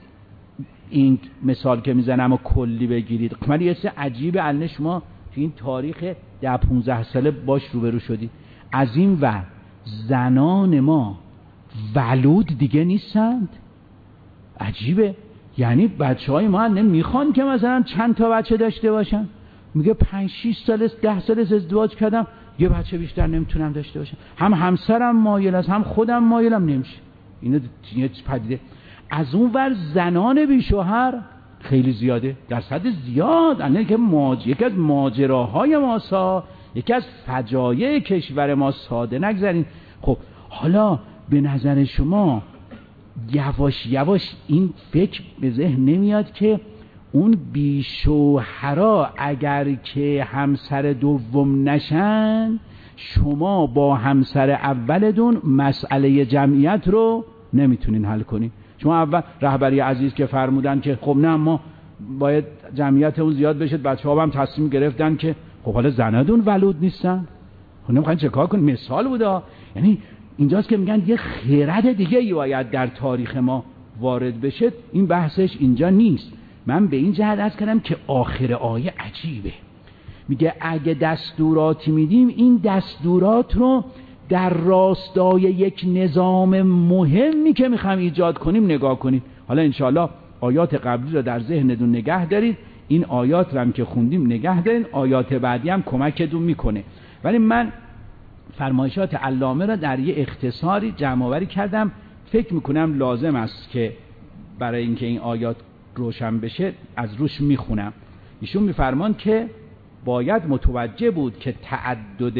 این مثال که میزنم و کلی بگیرید، ولی یه چیز عجیب الان شما تو این تاریخ ده پونزده ساله باش روبرو شدید. از این ور زنان ما ولود دیگه نیستند. عجیبه. یعنی بچه های ما نمیخوان که مثلا چند تا بچه داشته باشن. میگه پنج شیش سال است، ده سال است ازدواج کردم، یه بچه بیشتر نمیتونم داشته باشم. هم همسرم مایل است، هم خودم مایلم، نمیشه. اینو یه پدیده. از اون ور زنان بی شوهر خیلی زیاده، درصد زیاد. الان که ماج... یکی از ماجراهای ماسا، یکی از فجایع کشور ما، ساده نگذارین. خب حالا به نظر شما یواش یواش این فکر به ذهن نمیاد که اون بیشوهرا اگر که همسر دوم نشن، شما با همسر اولتون مسئله جمعیت رو نمیتونین حل کنین؟ شما اول رهبری عزیز که فرمودن که خب نه ما باید جمعیت اون زیاد بشه، بچه‌ها هم تصمیم گرفتن که خب حالا زنادون ولود نیستن، خب نمیخواین چه کار کنین؟ مثال بوده. یعنی اینجاست که میگن یه خرد دیگه ای باید در تاریخ ما وارد بشه. این بحثش اینجا نیست. من به این جهت عرض کردم که آخر آیه عجیبه. میگه اگه دستوراتی میدیم، این دستورات رو در راستای یک نظام مهمی که میخوام ایجاد کنیم نگاه کنید. حالا انشاءالله آیات قبلی رو در ذهنتون نگه دارید، این آیات رو هم که خوندیم نگه دارید، آیات بعدی هم کمکتون میکنه. ولی من فرمایشات علامه را در یه اختصاری جمع آوری کردم. فکر میکنم لازم است که برای اینکه این آیات روشن بشه از روش میخونم. ایشون میفرمان که باید متوجه بود که تعدد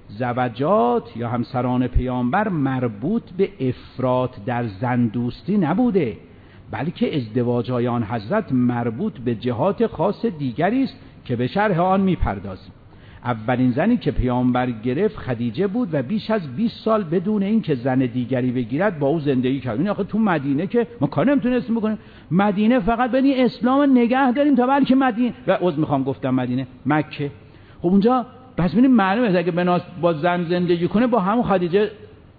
زوجات یا همسران پیامبر مربوط به افراط در زن دوستی نبوده، بلکه ازدواج‌های آن حضرت مربوط به جهات خاص دیگری است که به شرح آن می‌پردازیم. اولین زنی که پیامبر گرفت خدیجه بود و بیش از بیست سال بدون این که زن دیگری بگیرد با او زندگی کرد. این آخه تو مدینه که ما کار نمیتونستیم بکنیم، مدینه فقط بنی اسلام نگه داریم تا بلکه مدینه و عذر میخوام گفتم مدینه مکه. خب اونجا پس ببینید معلومه اگه بناس با زن زندگی کنه با همون خدیجه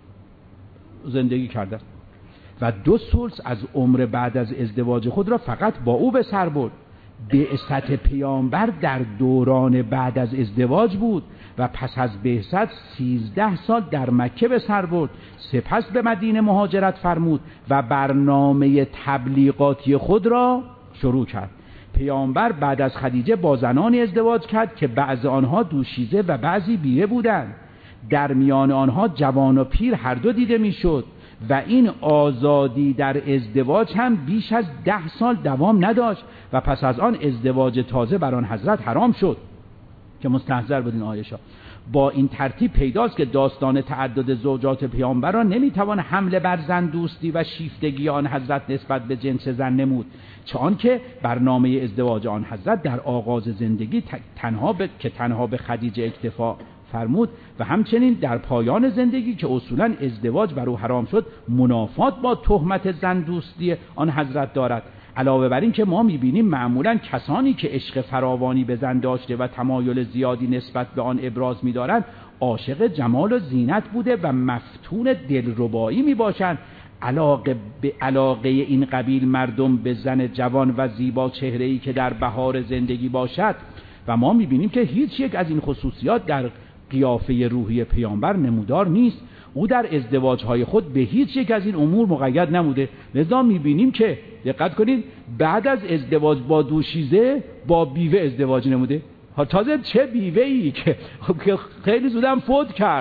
زندگی کرده و دو ثلث از عمر بعد از ازدواج خود را فقط با او به سر برد. بعثت پیامبر در دوران بعد از ازدواج بود و پس از بعثت سیزده سال در مکه به سر برد. سپس به مدینه مهاجرت فرمود و برنامه تبلیغاتی خود را شروع کرد. پیامبر بعد از خدیجه با زنانی ازدواج کرد که بعض آنها دوشیزه و بعضی بیوه بودند. در میان آنها جوان و پیر هر دو دیده میشد و این آزادی در ازدواج هم بیش از ده سال دوام نداشت و پس از آن ازدواج تازه بر آن حضرت حرام شد که مستحضر بودین آیشا. با این ترتیب پیداست که داستان تعدد زوجات پیامبر را نمیتوان حمله بر زن دوستی و شیفتگی آن حضرت نسبت به جنس زن نمود، چون که برنامه ازدواج آن حضرت در آغاز زندگی تنها به که تنها به خدیجه اکتفا فرمود و همچنین در پایان زندگی که اصولا ازدواج بر او حرام شد منافات با تهمت زن دوستی آن حضرت دارد. علاوه بر این که ما میبینیم معمولا کسانی که عشق فراوانی به زن داشته و تمایل زیادی نسبت به آن ابراز می‌دارند عاشق جمال و زینت بوده و مفتون دلربایی میباشند. علاقه به علاقه این قبیل مردم به زن جوان و زیبا چهره‌ای که در بهار زندگی باشد و ما میبینیم که هیچ یک از این خصوصیات در قیافه روحی پیامبر نمودار نیست. او در ازدواج‌های خود به هیچ یک از این امور مقید نموده. لذا می‌بینیم که دقت کنید بعد از ازدواج با دوشیزه با بیوه ازدواج نموده. تازه چه بیوه‌ای که خیلی زودم فوت کرد.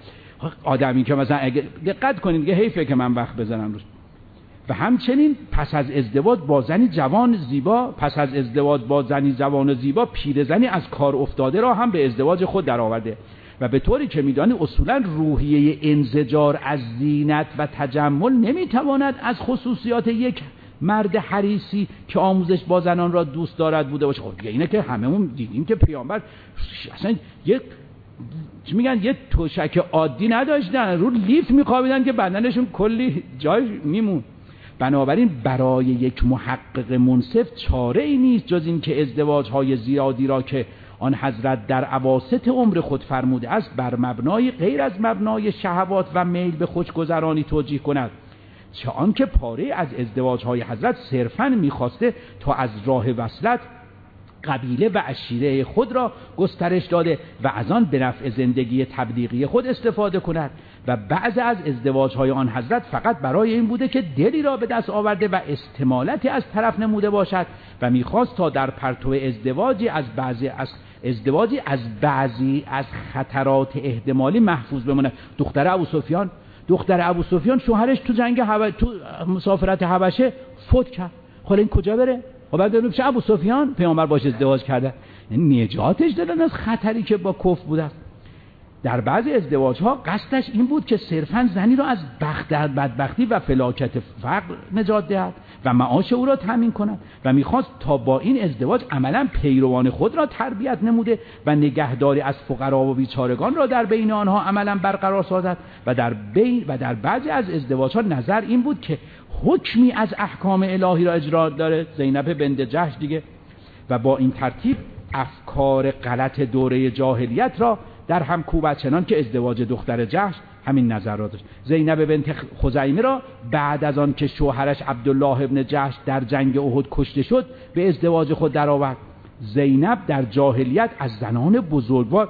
آدمی که مثلا اگه دقت کنید دیگه حیفه که من وقت بزنم روش. و همچنین پس از ازدواج با زنی جوان زیبا پس از ازدواج با زنی جوان و زیبا پیرزنی از کار افتاده را هم به ازدواج خود درآورده و به طوری که میدانی اصولا روحیه انزجار از زینت و تجمل نمیتواند از خصوصیات یک مرد حریصی که آموزش با زنان را دوست دارد بوده باشه. خب اینه که هممون دیدیم که پیامبر اصلا یک چی میگن یه تشک عادی نداشتن، رو لیف میخوابیدن که بدنشون کلی جای میمون. بنابراین برای یک محقق منصف چاره ای نیست جز این که ازدواج‌های زیادی را که آن حضرت در اواسط عمر خود فرموده است بر مبنای غیر از مبنای شهوات و میل به خوشگذرانی توجیه کند، چه آنکه پاره از ازدواج‌های حضرت صرفاً می‌خواسته تا از راه وصلت قبیله و عشیره خود را گسترش داده و از آن به نفع زندگی تبلیغی خود استفاده کند و بعض از ازدواج‌های آن حضرت فقط برای این بوده که دلی را به دست آورده و استمالتی از طرف نموده باشد و می‌خواست تا در پرتو ازدواجی از بعضی از ازدواجی از بعضی از خطرات احتمالی محفوظ بماند. دختر ابو سفیان دختر ابو سفیان شوهرش تو جنگ حب... تو مسافرت حبشه فوت کرد. حالا این کجا بره؟ خب بعد ببینیم چه ابو سفیان پیامبر باش ازدواج کرده، یعنی نجاتش دادن از خطری که با کفر بوده است. در بعضی ازدواج‌ها قصدش این بود که صرفاً زنی را از بخت در بدبختی و فلاکت فقر نجات دهد و معاش او را تامین کند و می‌خواست تا با این ازدواج عملاً پیروان خود را تربیت نموده و نگهداری از فقرا و بیچارگان را در بین آنها عملاً برقرار سازد و در بین و در بعضی از ازدواج‌ها نظر این بود که حکمی از احکام الهی را اجرا داره، زینب بنت جحش دیگه، و با این ترتیب افکار غلط دوره جاهلیت را در هم کوبد، چنان که ازدواج دختر جحش همین نظر را داشت. زینب بنت خزیمه را بعد از آن که شوهرش عبدالله ابن جحش در جنگ احد کشته شد به ازدواج خود درآورد. زینب در جاهلیت از زنان بزرگوار،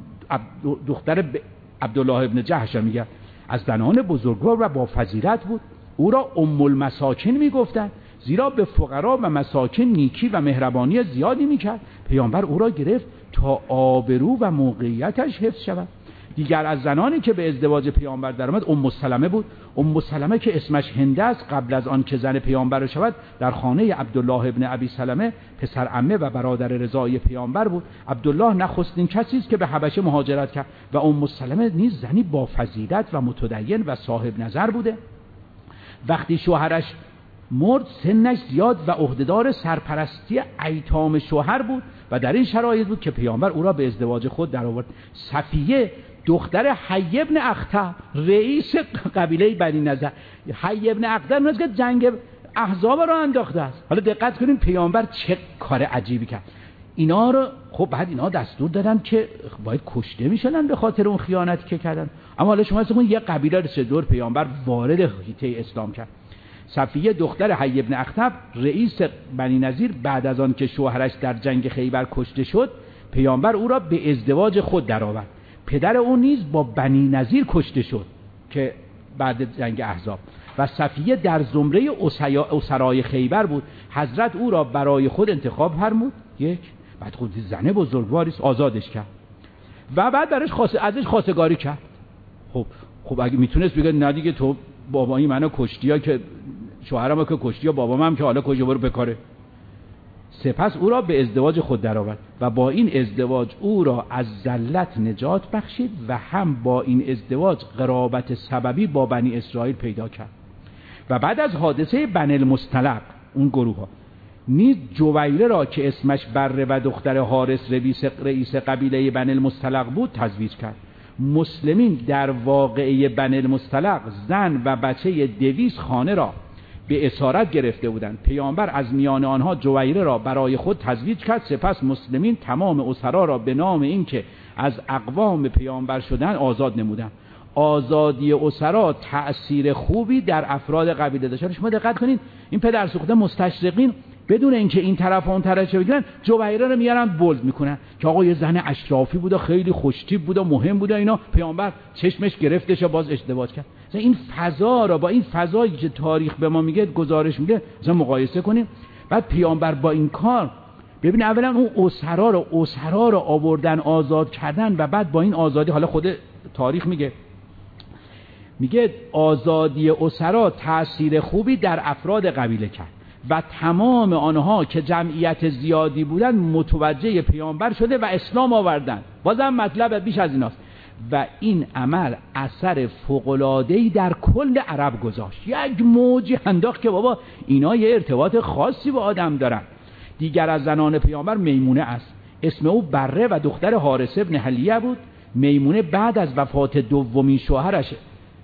دختر عبدالله ابن جحش میگه، از زنان بزرگوار و با فضیلت بود. او را ام المساکین میگفتند زیرا به فقرا و مساکین نیکی و مهربانی زیادی میکرد. پیامبر او را گرفت تا آبرو و موقعیتش حفظ شود دیگر از زنانی که به ازدواج پیامبر درآمد ام سلمه بود. ام سلمه که اسمش هند است، قبل از آن که زن پیامبر شود در خانه عبدالله ابن ابی سلمه پسر عمه و برادر رضای پیامبر بود. عبدالله نخستین کسی است که به حبشه مهاجرت کرد و ام سلمه نیز زنی با فضیلت و متدین و صاحب نظر بوده. وقتی شوهرش مرد سنش زیاد و عهدهدار سرپرستی ایتام شوهر بود و در این شرایط بود که پیامبر او را به ازدواج خود درآورد. صفیه دختر حی ابن اخطب رئیس قبیله بنی نضر، حی ابن اخطب اون که جنگ احزاب را انداخته است. حالا دقت کنیم پیامبر چه کار عجیبی کرد. اینا رو خب بعد اینا دستور دادن که باید کشته میشدن به خاطر اون خیانتی که کردن، اما حالا شما اصلا یه قبیله رو سه دور پیامبر وارد حیطه اسلام کرد. صفیه دختر حی ابن اخطب رئیس بنی نضیر بعد از آن که شوهرش در جنگ خیبر کشته شد، پیامبر او را به ازدواج خود درآورد. پدر او نیز با بنی نضیر کشته شد که بعد جنگ احزاب و صفیه در زمره اسرای خیبر بود. حضرت او را برای خود انتخاب فرمود. یک بعد خود زنه بزرگواری است، آزادش کرد و بعد برش خاص ازش خواستگاری کرد. خب خب اگه میتونست بگه نه دیگه تو بابایی منو کشتی ها که شوهرمو که کشتی ها بابام هم که حالا کجا برو بکاره. سپس او را به ازدواج خود درآورد و با این ازدواج او را از ذلت نجات بخشید و هم با این ازدواج قرابت سببی با بنی اسرائیل پیدا کرد. و بعد از حادثه بنی المصطلق اون گروه ها نیز جویره را که اسمش بره و دختر حارس رئیس رئیس قبیله بنی المصطلق بود تزویج کرد. مسلمین در واقعه بنی المصطلق زن و بچه دویست خانه را به اسارت گرفته بودند. پیامبر از میان آنها جویره را برای خود تزویج کرد. سپس مسلمین تمام اسرا را به نام اینکه از اقوام پیامبر شدن آزاد نمودند. آزادی اسرا تأثیر خوبی در افراد قبیله داشت. شما دقت کنید این پدر سوخته مستشرقین بدون اینکه این طرف و اون طرف چه بگن جویره رو میارن بولد میکنن که آقا یه زن اشرافی بوده، خیلی خوشتیپ بوده، مهم بوده، اینا پیامبر چشمش گرفتش و باز ازدواج کرد. این فضا رو با این فضایی که تاریخ به ما میگه گزارش میده مثلا مقایسه کنیم. بعد پیامبر با این کار ببین اولا اون اسرا رو اسرا رو آوردن آزاد کردن و بعد با این آزادی حالا خود تاریخ میگه میگه آزادی اسرا تأثیر خوبی در افراد قبیله کرد و تمام آنها که جمعیت زیادی بودن متوجه پیامبر شده و اسلام آوردن. بازم مطلب بیش از ایناست و این عمل اثر فوق‌العاده‌ای در کل عرب گذاشت. یک موجی انداخت که بابا اینا یه ارتباط خاصی با آدم دارن. دیگر از زنان پیامبر میمونه است. اسم او بره و دختر حارث ابن حلیه بود. میمونه بعد از وفات دومین شوهرش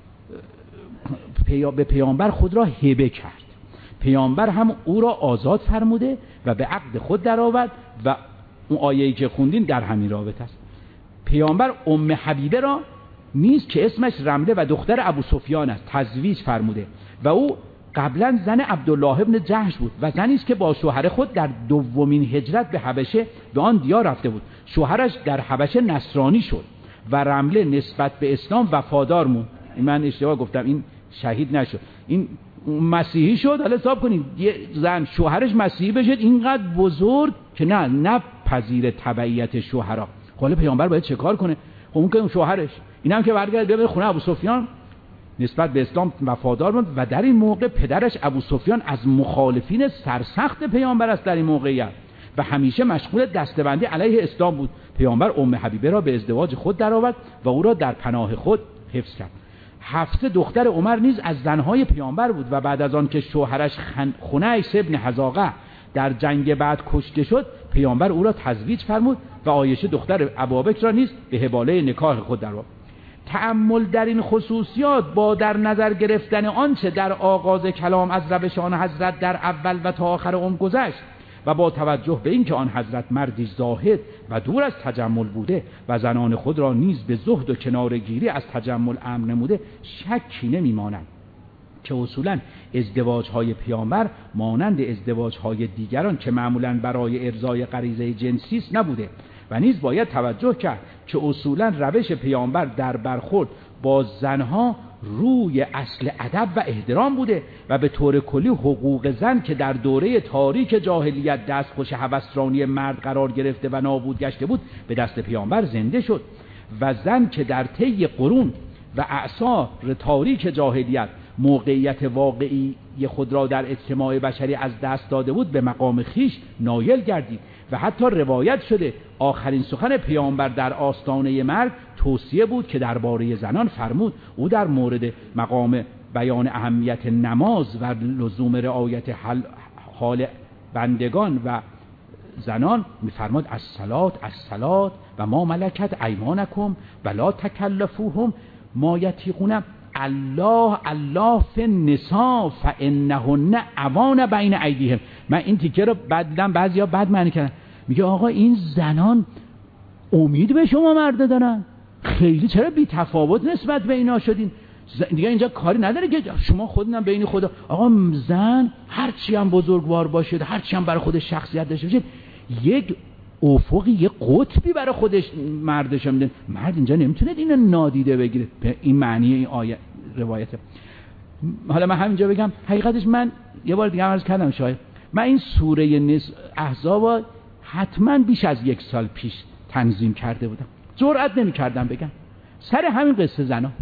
به پیامبر خود را هبه کرد. پیامبر هم او را آزاد فرموده و به عقد خود درآورد و اون آیه‌ای که خوندین در همین رابطه است. پیامبر ام حبیبه را نیز که اسمش رمله و دختر ابو سفیان است تزویج فرموده و او قبلا زن عبدالله ابن جحش بود و زنی است که با شوهر خود در دومین هجرت به حبشه به آن دیار رفته بود. شوهرش در حبشه نصرانی شد و رمله نسبت به اسلام وفادار موند. من اشتباه گفتم، این شهید نشد، این مسیحی شد. حالا حساب کنید یه زن شوهرش مسیحی بشه اینقدر بزرگ که نه نه پذیر تبعیت شوهرها. حالا پیامبر باید چه کار کنه؟ خب اون که شوهرش اینم که برگرد بره خونه ابو سفیان نسبت به اسلام وفادار بود و در این موقع پدرش ابو سفیان از مخالفین سرسخت پیامبر است در این موقعیت و همیشه مشغول دستبندی علیه اسلام بود. پیامبر ام حبیبه را به ازدواج خود درآورد و او را در پناه خود حفظ کرد. حفصه دختر عمر نیز از زنهای پیامبر بود و بعد از آن که شوهرش خنیس ابن حذاقه در جنگ بعد کشته شد پیامبر او را تزویج فرمود و عایشه دختر ابابکر را نیز به حباله نکاح خود درآورد. تأمل در این خصوصیات با در نظر گرفتن آنچه در آغاز کلام از روش آن حضرت در اول و تا آخر عمر گذشت و با توجه به اینکه آن حضرت مردی زاهد و دور از تجمل بوده و زنان خود را نیز به زهد و کناره‌گیری از تجمل امر نموده، شکی نمی‌ماند که اصولاً ازدواج‌های پیامبر مانند ازدواج‌های دیگران که معمولاً برای ارضای غریزه جنسی است نبوده و نیز باید توجه کرد که اصولاً روش پیامبر در برخورد با زنها روی اصل ادب و احترام بوده و به طور کلی حقوق زن که در دوره تاریک جاهلیت دستخوش هوسرانی مرد قرار گرفته و نابود گشته بود به دست پیامبر زنده شد و زن که در طی قرون و اعصار تاریک جاهلیت موقعیت واقعی خود را در اجتماع بشری از دست داده بود، به مقام خیش نایل گردید و حتی روایت شده آخرین سخن پیامبر در آستانه مرگ توصیه بود که درباره زنان فرمود. او در مورد مقام بیان اهمیت نماز و لزوم رعایت حال بندگان و زنان می‌فرماد الصلاة الصلاة و ما ملکت ایمانکم ولا تکلفوهم ما یطیقون الله الله فی النساء فانهن عوان بین ایدیهم. من این تیکه رو بعد دیدم بعضیا بد معنی کردن، میگه آقا این زنان امید به شما مرد دارن، خیلی چرا بی تفاوت نسبت به اینا شدین؟ دیگه اینجا کاری نداره که شما خودتون بین خدا. آقا زن هر چی هم بزرگوار باشه، هر چی هم برای خودش شخصیت داشته باشه، یک افقی، یک قطبی برای خودش مردش میده. مرد اینجا نمیتونه اینو نادیده بگیره. به این معنی این آیه روایته. حالا من همینجا بگم حقیقتش من یه بار دیگه عرض کردم شاید من این سوره احزاب حتما بیش از یک سال پیش تنظیم کرده بودم، جرئت نمی‌کردم بگم سر همین قصه زنا.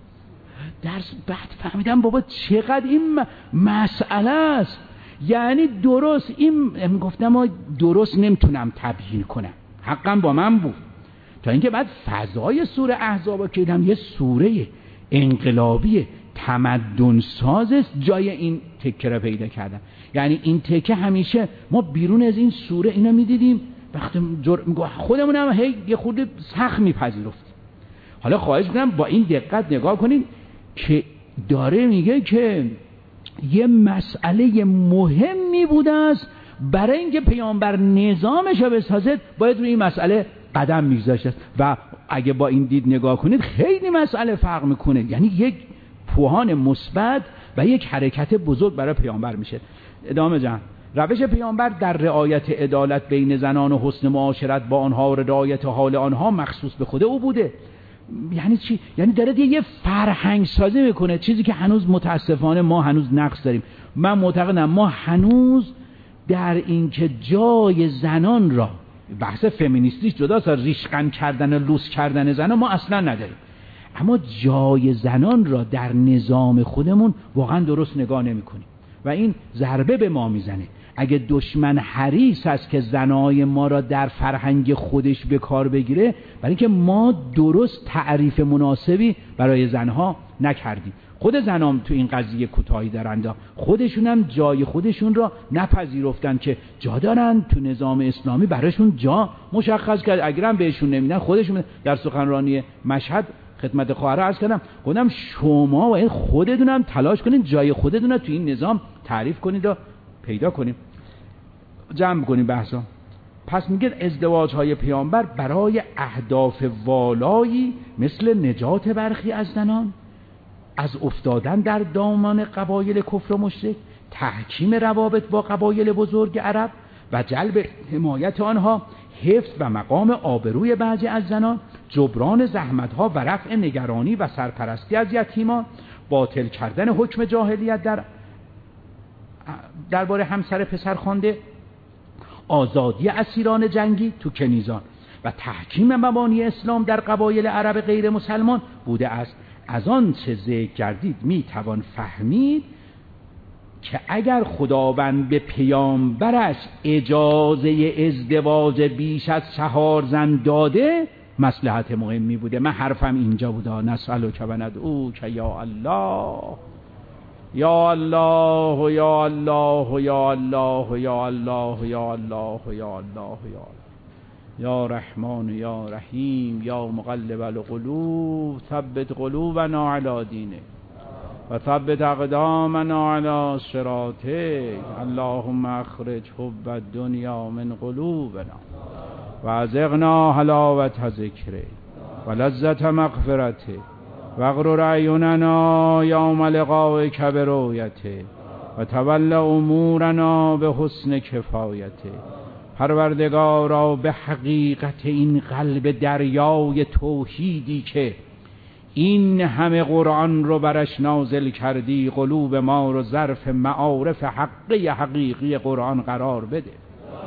درس بعد فهمیدم بابا چقدر این مسئله است. یعنی درست این گفتم ما درست نمیتونم تبیین کنم، حقا با من بود، تا اینکه بعد فضای سوره احزاب که دیدم یه سوره انقلابی تمدن ساز است، جای این تکه را پیدا کردم. یعنی این تکه همیشه ما بیرون از این سوره اینا میدیدیم وقتی خودمون هم هی یه خورده سخت میپذیرفتیم. حالا خواهش میکنم با این دقت نگاه کنین که داره میگه که یه مسئله مهمی بوده است، برای اینکه پیامبر نظامش رو بسازه باید روی این مسئله قدم میگذاشته و اگه با این دید نگاه کنید خیلی مسئله فرق میکنه. یعنی یک پوهان مثبت و یک حرکت بزرگ برای پیامبر میشه. ادامه جان روش پیامبر در رعایت عدالت بین زنان و حسن معاشرت با آنها و رعایت حال آنها مخصوص به خود او بوده. یعنی چی؟ یعنی داره یه فرهنگ سازی میکنه، چیزی که هنوز متاسفانه ما هنوز نقص داریم. من معتقدم ما هنوز در این که جای زنان را، بحث فمینیستیش جداست، ریشقن کردن و لوس کردن زنان ما اصلا نداریم، اما جای زنان را در نظام خودمون واقعا درست نگاه نمی کنیم و این ضربه به ما میزنه. اگه دشمن حریص است که زنای ما را در فرهنگ خودش به کار بگیره، برای اینکه ما درست تعریف مناسبی برای زنها نکردیم. خود زنام تو این قضیه کوتاهی دارند، خودشون هم جای خودشون را نپذیرفتن که جا دارن تو نظام اسلامی، براشون جا مشخص کرد، اگرم بهشون نمیدن خودشون. در سخنرانی مشهد خدمت خواهرها عرض کردم، گفتم شما باید خودتون هم تلاش کنید جای خودتون رو تو این نظام تعریف کنید و پیدا کنید. جمع کنید بحثا. پس میگه ازدواج های پیامبر برای اهداف والایی مثل نجات برخی از زنان از افتادن در دامان قبایل کفر و مشرک، تحکیم روابط با قبایل بزرگ عرب و جلب حمایت آنها، حفظ و مقام آبروی بعضی از زنان، جبران زحمتها و رفع نگرانی و سرپرستی از یتیمان، باطل کردن حکم جاهلیت در درباره همسر پسرخوانده، آزادی اسیران جنگی تو کنیزان و تحکیم مبانی اسلام در قبایل عرب غیر مسلمان بوده است. از آن چه ذکر کردید می توان فهمید که اگر خداوند به پیامبرش اجازه ازدواج بیش از چهار زن داده مصلحت مهمی بوده. من حرفم اینجا بوده. نسألک و ندعوک یا الله یا الله یا الله یا الله یا الله یا الله یا الله یا یا رحمان یا رحیم یا مقلب القلوب ثبت قلوبنا علی دینک و ثبت اقدامنا علی صراطک. اللهم اخرج حب الدنیا من قلوبنا و ازغنا حلاوت ذکرک و لذت مغفرتک و اغرر اعیننا یوم لقائک برؤیتک و تول امورنا به حسن کفایتک. پروردگارا به حقیقت این قلب دریای توحیدی که این همه قرآن رو برش نازل کردی، قلوب ما رو ظرف معارف حقی حقیقی قرآن قرار بده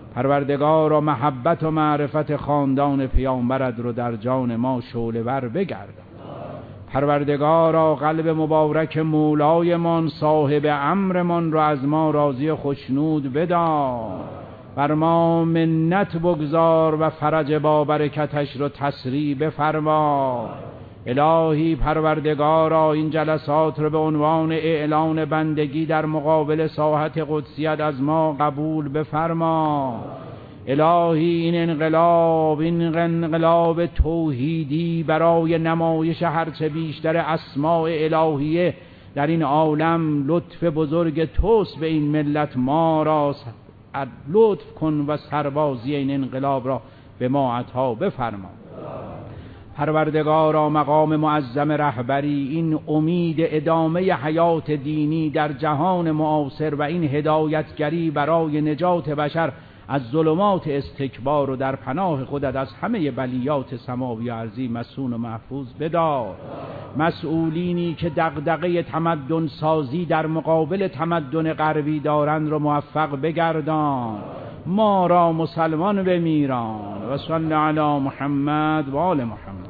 پروردگارا محبت و معرفت خاندان پیامبرت رو در جان ما شعله ور بگردان. پروردگارا قلب مبارک مولایمان صاحب امرمان رو از ما راضی خوشنود بدار. بر ما منت بگذار و فرج با برکتش رو تسریع بفرما. الهی پروردگارا این جلسات رو به عنوان اعلان بندگی در مقابل ساحت قدسیت از ما قبول بفرما. الهی این انقلاب این انقلاب توحیدی برای نمایش هرچه بیشتر اسماء الهیه در این عالم لطف بزرگ توست به این ملت. ما را لطف کن و سربازی این انقلاب را به ما عطا بفرما. پروردگارا مقام معظم رهبری، این امید ادامه حیات دینی در جهان معاصر و این هدایتگری برای نجات بشر از ظلمات استکبار و در پناه خودت از همه بلیات سماوی و ارضی مسون و محفوظ بدار. مسئولینی که دغدغه تمدن سازی در مقابل تمدن غربی دارند رو موفق بگردان. ما را مسلمان بمیران. و صلی علی محمد و آل محمد.